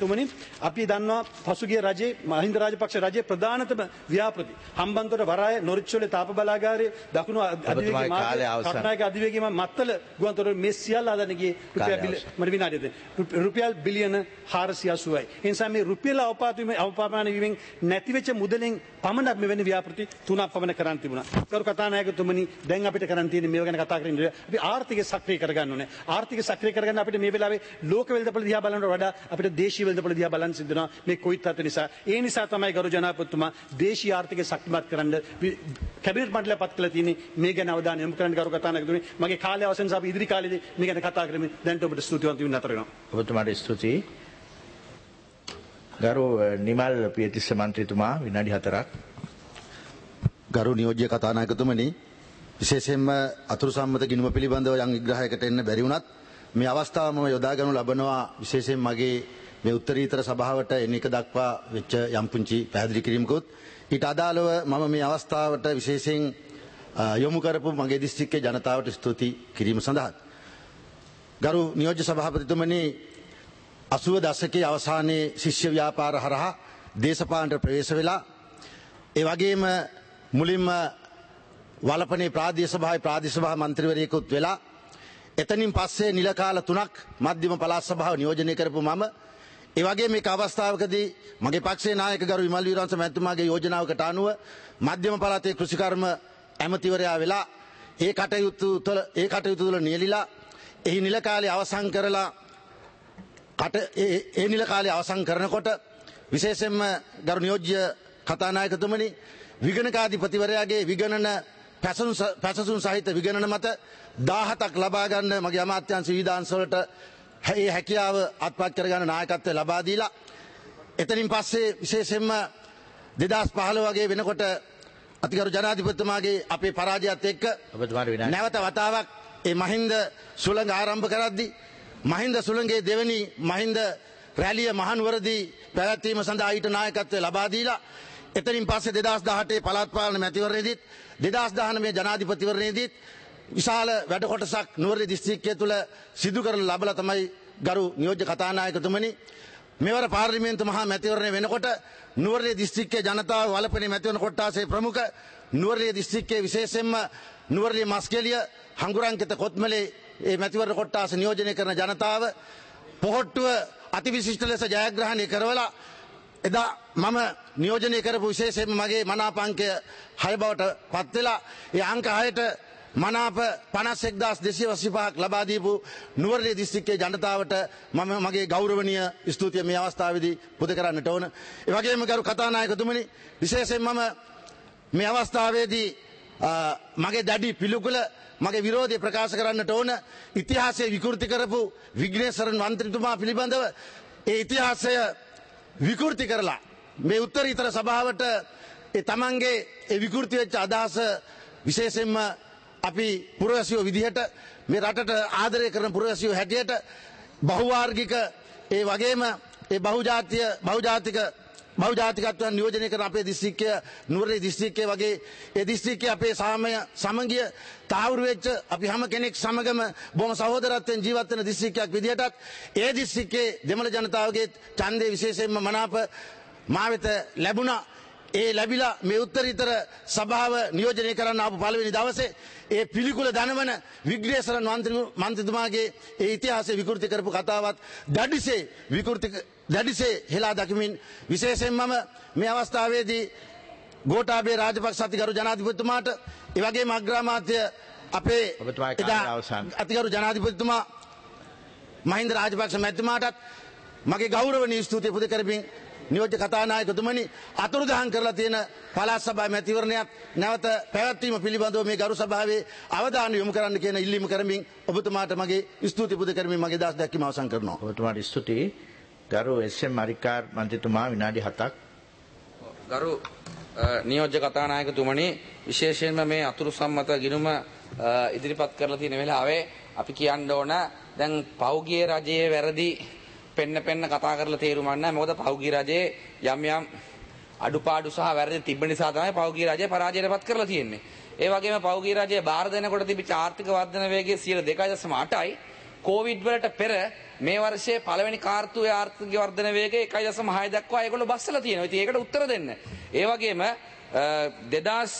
කතානායකතුමනි අපි දන්නවා පසුගිය රජයේ මහින්ද රාජපක්ෂ රජයේ ප්‍රධානතම ව්‍යාපෘති හම්බන්තොට වරාය නොරිච්චොලේ තාප බලාගාරයේ දකුණු අධිවේගී මාර්ගය කටුනායක අධිවේගී මත්තල ගුවන්තොට මේ සියල්ල ආදන්න ගියේ රුපියල් මට විනාඩියද රුපියල් බිලියන හාරසිය අසූවයි. ඒ නිසා මේ රුපියල් අවපාත වීම අවපාතන වීමෙන් නැති වෙච්ච මුදලෙන් පමණක් මෙවැනි ව්‍යාපෘති තුනක් පමණ කරන් තිබුණා. කරු කතානායකතුමනි දැන් අපිට කරන් තියෙන්නේ මේව ගැන කතා කරන්නේ අපි ආර්ථිකය සක්‍රිය කරගන්න ඕනේ. ආර්ථිකය සක්‍රිය කරගන්න අපිට මේ වෙලාවේ ලෝක වෙළඳපොළ දිහා බලනට වඩා අපිට දේශීය වෙළඳපොළ දිහා බලන්න සිද්ධ වෙනවා. මේ කොයිත් අත නිසා. ඒ නිසා තමයි ගරු ජනාධිපතිතුමා දේශීය ආර්ථිකය ශක්තිමත් කරන්න කැබිනට් මණ්ඩලය පත් කළා තියෙන්නේ. මේ ගැන අවධානය යොමු කරන්න ගරු කතානායකතුමනි. මගේ කාලය අවසන් නිසා අපි ඉදිරි කාලේදී මේ ගැන කතා කරමු. දැන්ට ඔබට ස්තුතිවන්ත වෙන්න අතර වෙනවා. ඔබතුමාට ස්තුතියි. ගරු නිමල් පියතිස්ස මන්ත්‍රීතුමා විනාඩි හතරක්. ගරු නියෝජ්‍ය කතානායකතුමනි විශේෂයෙන්ම අතුරු සම්මත ගිණුම පිළිබඳව යම් විග්‍රහයකට එන්න බැරි වුණත් මේ අවස්ථාව මම යොදා ගනු ලබනවා විශේෂයෙන් මගේ මේ උත්තරීතර සභාවට එන එක දක්වා වෙච්ච යම් පුංචි පැහැදිලි කිරීමකුත් ඊට අදාළව මම මේ අවස්ථාවට විශේෂයෙන් යොමු කරපු මගේ දිස්ත්‍රික්කයේ ජනතාවට ස්තුති කිරීම සඳහා ගරු නියෝජ්‍ය සභාපතිතුමනි අසූව දශකයේ අවසානයේ ශිෂ්‍ය ව්‍යාපාර හරහා දේශපාලනට ප්‍රවේශ වෙලා ඒ වගේම මුලින්ම වලපනේ ප්‍රාදේශ සභාවේ ප්‍රාදේශ සභා මන්ත්‍රීවරයෙකුත් වෙලා එතනින් පස්සේ නිල කාල තුනක් මධ්‍යම පළාත් සභාව නියෝජනය කරපු මම ඒ වගේ මේක අවස්ථාවකදී මගේ පක්ෂයේ නායක ගරු විමල් වීරවංශ මහත්මයාගේ යෝජනාවකට අනුව මධ්‍යම පළාතේ කෘෂිකර්ම ඇමතිවරයා වෙලා ඒ කටයුතු තුළ ඒ කටයුතු තුළ නියැලිලා එහි නිල කාලය අවසන් කරලා කට ඒ නිල කාලය අවසන් කරනකොට විශේෂයෙන්ම ගරු නියෝජ්‍ය කතානායකතුමනි විගණකාධිපතිවරයාගේ විගණන පැසසුන් සහිත විගණන මත දාහතක් ලබා ගන්න මගේ අමාත්‍යංශ විධාංශ වලට ඒ හැකියාව අත්පත් කරගන්න නායකත්වය ලබා දීලා එතනින් පස්සේ විශේෂයෙන්ම දෙදහස් පහළොව වගේ වෙනකොට අතිගරු ජනාධිපතිතුමාගේ අපේ පරාජයත් එක්ක නැවත වතාවක් ඒ මහින්ද සුළඟ ආරම්භ කරද්දී මහින්ද සුළඟේ දෙවැනි මහින්ද රැළිය මහනුවරදී පැවැත්වීම සඳහා ඊට නායකත්වය ලබා දීලා එතනින් පස්සේ දෙදහස් දහඅටේ පළාත් පාලන මැතිවරණයේදීත් දෙදහස් දහනවය ජනාධිපතිවරණයේදීත් විශාල වැඩ කොටසක් නුවරඑළිය දිස්ත්‍රික්කය තුළ සිදු කරලා ලබලා තමයි ගරු නියෝජ්‍ය කතානායකතුමනි මෙවර පාර්ලිමේන්තු මහා මැතිවරණය වෙනකොට නුවරඑළිය දිස්ත්‍රික්කයේ ජනතාව වලපනේ මැතිවරණ කොට්ටාසේ ප්‍රමුඛ නුවරඑළිය දිස්ත්‍රික්කයේ විශේෂයෙන්ම නුවරඑළිය මස්කෙලිය හංගුරංකිත කොත්මලේ ඒ මැතිවරණ කොට්ටාස නියෝජනය කරන ජනතාව පොහොට්ටුව අතිවිශිෂ්ට ලෙස ජයග්‍රහණය කරවලා එදා මම නියෝජනය කරපු විශේෂයෙන්ම මගේ මනාප අංකය හය බවට පත් වෙලා ඒ අංක හයට මනාප පනස් එක්දාස් දෙසිය වසී පහක් ලබා දීපු නුවරඑළිය දිස්ත්‍රික්කයේ ජනතාවට මම මගේ ගෞරවනීය ස්තුතිය මේ අවස්ථාවේදී පුද කරන්නට ඕන. ඒ වගේම ගරු කතානායකතුමනි විශේෂයෙන් මම මේ අවස්ථාවේදී මගේ දැඩි පිළිකුල මගේ විරෝධය ප්‍රකාශ කරන්නට ඕන ඉතිහාසයේ විකෘති කරපු විග්නේශ්වරන් මන්ත්‍රීතුමා පිළිබඳව ඒ ඉතිහාසය විකෘති කරලා මේ උත්තරීතර සභාවට ඒ තමන්ගේ ඒ විකෘති වෙච්ච අදහස විශේෂයෙන්ම අපි පුරවැසියෝ විදිහට මේ රටට ආදරය කරන පුරවැසියෝ හැටියට බහුවාර්ගික ඒ වගේම ඒ බහුජාතිය බහුජාතික බහුජාතිකත්වයන් නියෝජනය කරන අපේ දිස්ත්‍රික්කය නුවරඑළිය දිස්ත්‍රික්කය වගේ ඒ දිස්ත්‍රික්කයේ අපේ සාමය සමගිය තාවුරු වෙච්ච අපි හැම කෙනෙක් සමගම බොහොම සහෝදරත්වයෙන් ජීවත් වෙන දිස්ත්‍රික්කයක් විදිහටත් ඒ දිස්ත්‍රික්කයේ දෙමළ ජනතාවගේ ඡන්දය විශේෂයෙන්ම මනාප මා වෙත ලැබුණා. ඒ ලැබිලා මේ උත්තරීතර සභාව නියෝජනය කරන්න ආපු පළවෙනි දවසේ ඒ පිළිකුල දනවන විග්නේශ්වරන් මන්ත්‍රීතුමාගේ ඒ ඉතිහාසය විකෘති කරපු කතාවත් දැඩිසේ විකෘති දැඩිසේ හෙලා දකිමින් විශේෂයෙන් මම මේ අවස්ථාවේදී ගෝඨාභය රාජපක්ෂ අතිගරු ජනාධිපතිතුමාට ඒ වගේම අග්‍රාමාත්‍ය අපේ අතිගරු ජනාධිපතිතුමා මහින්ද රාජපක්ෂ මැතිතුමාටත් මගේ ගෞරවනීය ස්තුතිය පුද කරමින් නියෝජ්‍ය කතානායකතුමනි අතුරුදහන් කරලා තියෙන පළාත් සභා මැතිවරණයක් නැවත පැවැත්වීම පිළිබඳව මේ ගරු සභාවේ අවධානය යොමු කරන්න කියන ඉල්ලීම කරමින් ඔබතුමාට මගේ ස්තුති පුද කරමින් මගේ දාස් දැක්වීම අවසන් කරනවා. ඔබතුමාට ස්තුතියි. ගරු එස්.එම්. මරිකාර් මන්ත්‍රීතුමා විනාඩි හතක්. ගරු නියෝජ්‍ය කතානායකතුමනි විශේෂයෙන්ම මේ අතුරු සම්මත ගිණුම ඉදිරිපත් කරලා තියෙන වෙලාවේ අපි කියන්න ඕන දැන් පෞගිය රජයේ වැරදි පෙන්න පෙන්න කතා කරලා තේරුමක් නැහැ. මොකද පෞගිය රජයේ යම් යම් අඩුපාඩු සහ වැරදි තිබෙන නිසා තමයි පෞගිය රජය පරාජයටපත් කරලා තියෙන්නේ. ඒ වගේම පෞගිය රජය බාර දෙනකොට තිබිච්ච ආර්ථික වර්ධන වේගය සියයට දෙකයි දශම අටයි. කොවිඩ් වලට පෙර මේ වර්ෂයේ පළවෙනි කාර්තුවේ ආර්ථික වර්ධන වේගය එකයි දශම හය දක්වා ඒගොල්ලෝ බස්සලා තියෙනවා. ඉතින් ඒකට උත්තර දෙන්න. ඒ වගේම දෙදාස්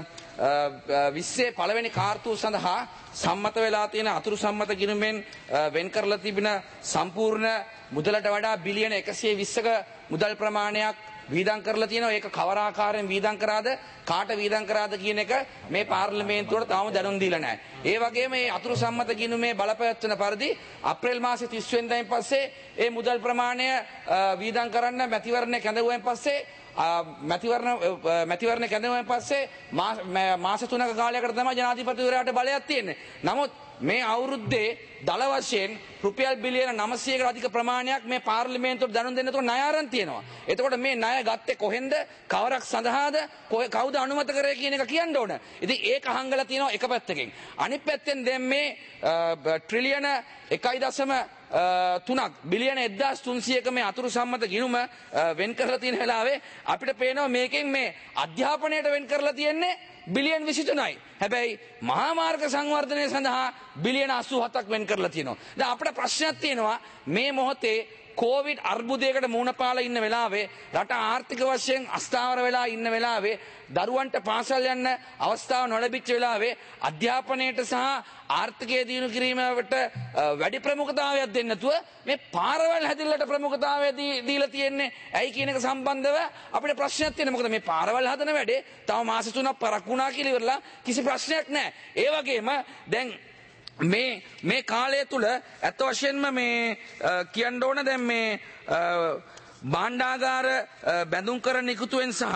විස්සේ පළවෙනි කාර්තුව සඳහා සම්මත වෙලා තියෙන අතුරු සම්මත ගිණුමෙන් වෙන් කරලා තිබෙන සම්පූර්ණ මුදලට වඩා බිලියන එකසිය විස්සක මුදල් ප්‍රමාණයක් වීදම් කරලා තියෙනවා. ඒක කවර ආකාරයෙන් වීදම් කරාද කාට වීදම් කරාද කියන එක මේ පාර්ලිමේන්තුවට තාම දැනුම් දීලා නැහැ. ඒ වගේම මේ අතුරු සම්මත ගිණුමේ බලපෑත්වන පරිදි අප්‍රේල් මාසේ තිස් වෙනිදායින් පස්සේ ඒ මුදල් ප්‍රමාණය වීදම් කරන්න මැතිවරණය කැඳවුවෙන් පස්සේ මැතිවරණ මැතිවරණ කැඳවුවෙන් පස්සේ මාස තුනක කාලයකට තමයි ජනාධිපතිවරයාට බලයක් තියෙන්නේ. නමුත් මේ අවුරුද්දේ දල වශයෙන් රුපියල් බිලියන නවසීයකට අධික ප්‍රමාණයක් මේ පාර්ලිමේන්තුවට දැනුම් දෙන්න තුන ණය ආරන් තියෙනවා. එතකොට මේ ණය ගත්තේ කොහෙන්ද? කවරක් සඳහාද? කවුද අනුමත කරේ කියන එක කියන්න ඕන. ඉතින් ඒක හංගලා තියෙනවා එක පැත්තකින්. අනිත් පැත්තෙන් දැන් මේ ට්‍රිලියන එකයි දශම තුනක් බිලියන එක්දාස් තුන්සියයක මේ අතුරු සම්මත ගිණුම වෙන් කරලා තියෙන වෙලාවේ අපිට පේනවා මේකෙන් මේ අධ්‍යාපනයට වෙන් කරලා තියෙන්නේ බිලියන් විසි තුනයි. හැබැයි මහා මාර්ග සංවර්ධනය සඳහා බිලියන අසූ හතක් වෙන් කරලා තියෙනවා. දැන් අපිට ප්‍රශ්නයක් තියෙනවා මේ මොහොතේ කොවිඩ් අර්බුදයකට මුහුණ පාලා ඉන්න වෙලාවේ රට ආර්ථික වශයෙන් අස්ථාවර වෙලා ඉන්න වෙලාවේ දරුවන්ට පාසල් යන්න අවස්ථාව නොලැබිච්ච වෙලාවේ අධ්‍යාපනයට සහ ආර්ථිකය දියුණු කිරීමට වැඩි ප්‍රමුඛතාවයක් දෙන්න නැතුව මේ පාරවල් හැදිල්ලට ප්‍රමුඛතාවය දීලා තියෙන්නේ ඇයි කියන එක සම්බන්ධව අපිට ප්‍රශ්නයක් තියෙනවා. මොකද මේ පාරවල් හදන වැඩේ තව මාස තුනක් පරක් වුණා කියලා ඉවරලා කිසි ප්‍රශ්නයක් නැහැ. ඒ වගේම දැන් මේ මේ කාලය තුල ඇත්ත වශයෙන්ම මේ කියන්න ඕන දැන් මේ භාණ්ඩාගාර බැඳුම් කර නිකුතුවෙන් සහ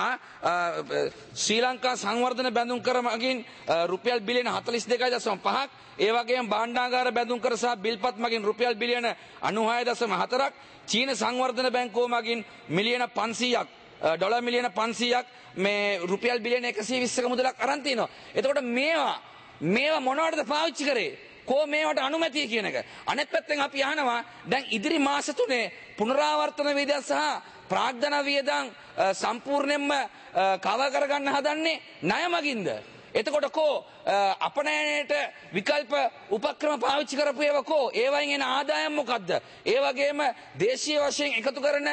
ශ්‍රී ලංකා සංවර්ධන බැඳුම් කර මගින් රුපියල් බිලියන හතළිස් දෙකයි දශම පහක් ඒ වගේම භාණ්ඩාගාර බැඳුම් කර සහ බිල්පත් මගින් රුපියල් බිලියන අනූහය දශම හතරක් චීන සංවර්ධන බැංකුව මගින් මිලියන පන්සීයක් ඩොලර් මිලියන පන්සීයක් මේ රුපියල් බිලියන එකසිය විස්සක මුදලක් අරන් තිනවා. එතකොට මේවා මේවා මොනවටද පාවිච්චි කරේ? කෝ මේවට අනුමැතිය කියන එක. අනෙත් පැත්තෙන් අපි අහනවා දැන් ඉදිරි මාස තුනේ පුනරාවර්තන වියදම් සහ ප්‍රාග්ධන වියදම් සම්පූර්ණයෙන්ම කවර් කරගන්න හදන්නේ ණය මගින්ද? එතකොට කෝ අපනයනයට විකල්ප උපක්‍රම පාවිච්චි කරපු ඒවා කෝ ඒවයින් එන ආදායම් මොකද්ද? ඒ වගේම දේශීය වශයෙන් එකතු කරන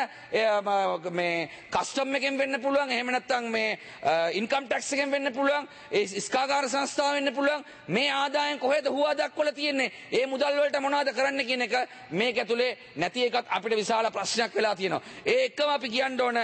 මේ කස්ටම් එකෙන් වෙන්න පුළුවන් එහෙම නැත්නම් මේ ඉන්කම් ටැක්ස් එකෙන් වෙන්න පුළුවන් ඒ ඉස්කාගාර සංස්ථාවෙන් වෙන්න පුළුවන් මේ ආදායම් කොහෙද හුවා දක්වලා තියෙන්නේ? ඒ මුදල් වලට මොනවද කරන්න කියන එක මේක ඇතුලේ නැති එකත් අපිට විශාල ප්‍රශ්නයක් වෙලා තියෙනවා. ඒ එක්කම අපි කියන්න ඕන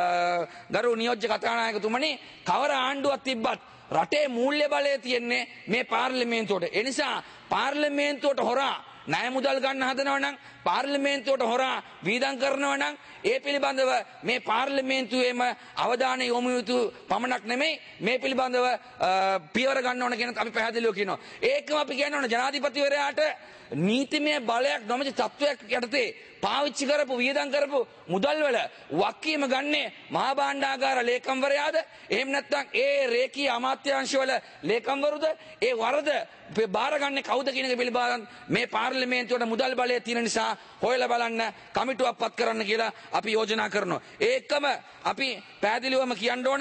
ගරු නියෝජ්‍ය කතානායකතුමනි කවර ආණ්ඩුවක් තිබ්බත් රටේ මූල්‍ය බලය තියෙන්නේ මේ පාර්ලිමේන්තුවට. ඒ නිසා පාර්ලිමේන්තුවට හොරා ණය මුදල් ගන්න හදනවා නම් පාර්ලිමේන්තුවට හොරා වීදම් කරනවා නම් ඒ පිළිබඳව මේ පාර්ලිමේන්තුවේම අවධානය යොමු යුතු පමණක් නෙමෙයි මේ පිළිබඳව පියවර ගන්න ඕන කියන අපි පැහැදිලිව කියනවා. ඒකම අපි කියන්න ඕන ජනාධිපතිවරයාට නීතිමය බලයක් නොමැති තත්වයක් යටතේ පාවිච්චි කරපු වියදම් කරපු මුදල් වල වක්කීම ගන්නේ මහා භාණ්ඩාගාර ලේකම්වරයාද එහෙම නැත්නම් ඒ රේකී අමාත්‍යාංශ වල ලේකම්වරුද ඒ වරද බාරගන්නේ කවුද කියන එක පිළිබඳව මේ පාර්ලිමේන්තුවට මුදල් බලය තියෙන නිසා හොයලා බලන්න කමිටුවක් පත් කරන්න කියලා අපි යෝජනා කරනවා. ඒකම අපි පැහැදිලිවම කියන්න ඕන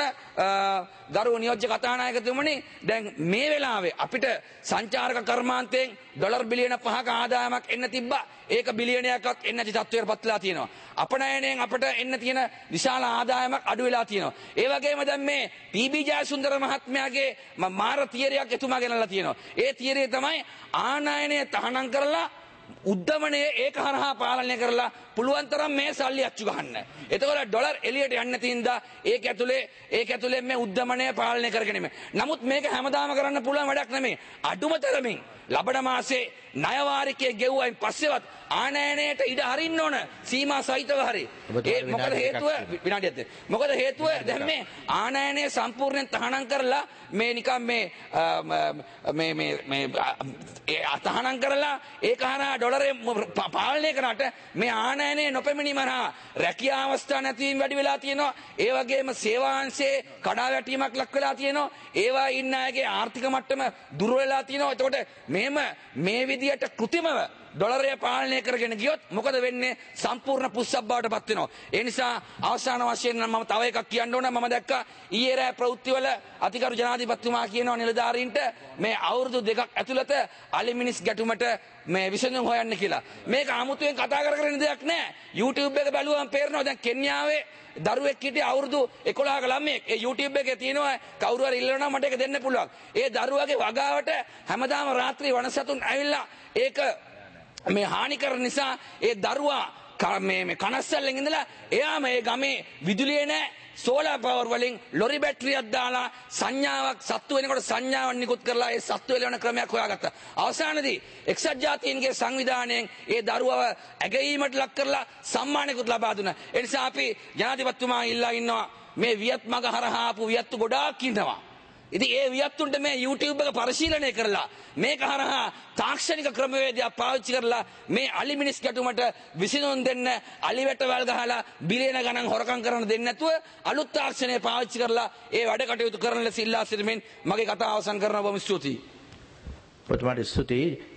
ගරු නියෝජ්‍ය කතානායකතුමනි දැන් මේ වෙලාවේ අපිට සංචාරක කර්මාන්තයෙන් ඩොලර් බිලියන පහක ආදායමක් එන්න තිබ්බා. ඒක බිලියනයක්වත් එන්න නැති තත්ත්වයකට පත්ලා තියෙනවා. අපනයනයෙන් අපිට එන්න තියෙන විශාල ආදායමක් අඩු වෙලා තියෙනවා. ඒ වගේම දැන් මේ පී.බී. ජයසුන්දර මහත්මයාගේ මාර තියරියක් එතුමා ගෙනල්ලා තියෙනවා. ඒ තියරිය තමයි ආනයනය තහනම් කරලා උද්දමනය ඒක හරහා පාලනය කරලා පුළුවන් තරම් මේ සල්ලි අච්චු ගන්න. එතකොට ඩොලර් එළියට යන්නේ නැති හින්දා ඒක ඇතුලේ ඒක ඇතුලේ මේ උද්දමනය පාලනය කරගෙන ඉන්නේ. නමුත් මේක හැමදාම කරන්න පුළුවන් වැඩක් නෙමෙයි. අඩුම තරමින් ලබන මාසේ ණය වාරිකයේ ගෙවුවයින් පස්සෙවත් ආනයනයට ඉඩ හරින්න ඕන සීමා සහිතව හරි. ඒ මොකද හේතුව විනාඩියක් දෙන්න. මොකද හේතුව දැන් මේ ආනයනය සම්පූර්ණයෙන් තහනම් කරලා මේ නිකන් මේ මේ මේ මේ තහනම් කරලා ඒක හරහා ඩොලරේ පාලනය කරාට මේ ආනයනය නොපැමිණීම හරහා රැකියා අවස්ථා නැතිවීම වැඩි වෙලා තියෙනවා. ඒ වගේම සේවාංශයේ කඩාවැටීමක් ලක් වෙලා තියෙනවා. ඒවා ඉන්න අයගේ ආර්ථික මට්ටම දුර වෙලා තියෙනවා. එතකොට මෙහෙම මේ විදියට කෘතිමව ඩොලරය පාලනය කරගෙන ගියොත් මොකද වෙන්නේ? සම්පූර්ණ පුස්සක් බවට පත් වෙනවා. ඒ නිසා අවසාන වශයෙන් නම් මම තව එකක් කියන්න ඕන. මම දැක්කා ඊයේ රෑ ප්‍රවෘත්තිවල අතිගරු ජනාධිපතිතුමා කියනවා නිලධාරීන්ට මේ අවුරුදු දෙකක් ඇතුළත අලි මිනිස් ගැටුමට මේ විසඳුම් හොයන්න කියලා. මේක 아무තුවෙන් කතා කර කර ඉන්න දෙයක් නෑ. YouTube එක බැලුවම පේනවා දැන් කෙන්යාවේ දරුවෙක් හිටිය අවුරුදු එකොළහක ළමයෙක්. ඒ YouTube එකේ තියෙනවා කවුරු හරි ඉල්ලනවා මට ඒක දෙන්න පුළුවන්. ඒ දරුවගේ වගාවට හැමදාම රාත්‍රී වනසතුන් ඇවිල්ලා ඒක මේ හානි කරන නිසා ඒ දරුවා මේ මේ කනස්සල්ලෙන් ඉඳලා එයාම ඒ ගමේ විදුලිය නැහැ සෝලාර් පවර් වලින් ලොරි බැටරියක් දාලා සංඥාවක් සත්තු වෙනකොට සංඥාවක් නිකුත් කරලා ඒ සත්තු එළවන ක්‍රමයක් හොයාගත්තා. අවසානයේදී එක්සත් ජාතීන්ගේ සංවිධානයෙන් ඒ දරුවව ඇගීමට ලක් කරලා සම්මානයකුත් ලබා දුන්නා. ඒ නිසා අපි ජනාධිපතිතුමා ඉල්ලා ඉන්නවා මේ වියත් මග හරහා ආපු වියත්තු ගොඩාක් ඉන්නවා. ඉතින් ඒ වියත්තුන්ට මේ YouTube එක පරිශීලනය කරලා මේක හරහා තාක්ෂණික ක්‍රමවේදයක් පාවිච්චි කරලා මේ අලි මිනිස් ගැටුමට විසඳුම් දෙන්න අලි වැටවල් ගහලා බිලියන ගණන් හොරකම් කරන දෙන්නේ නැතුව අලුත් තාක්ෂණය පාවිච්චි කරලා ඒ වැඩ කටයුතු කරන ලෙස ඉල්ලා සිටීමෙන් මගේ කතාව අවසන් කරනවා. බොහොම ස්තුතියි. ඔබතුමාට ස්තුතියි.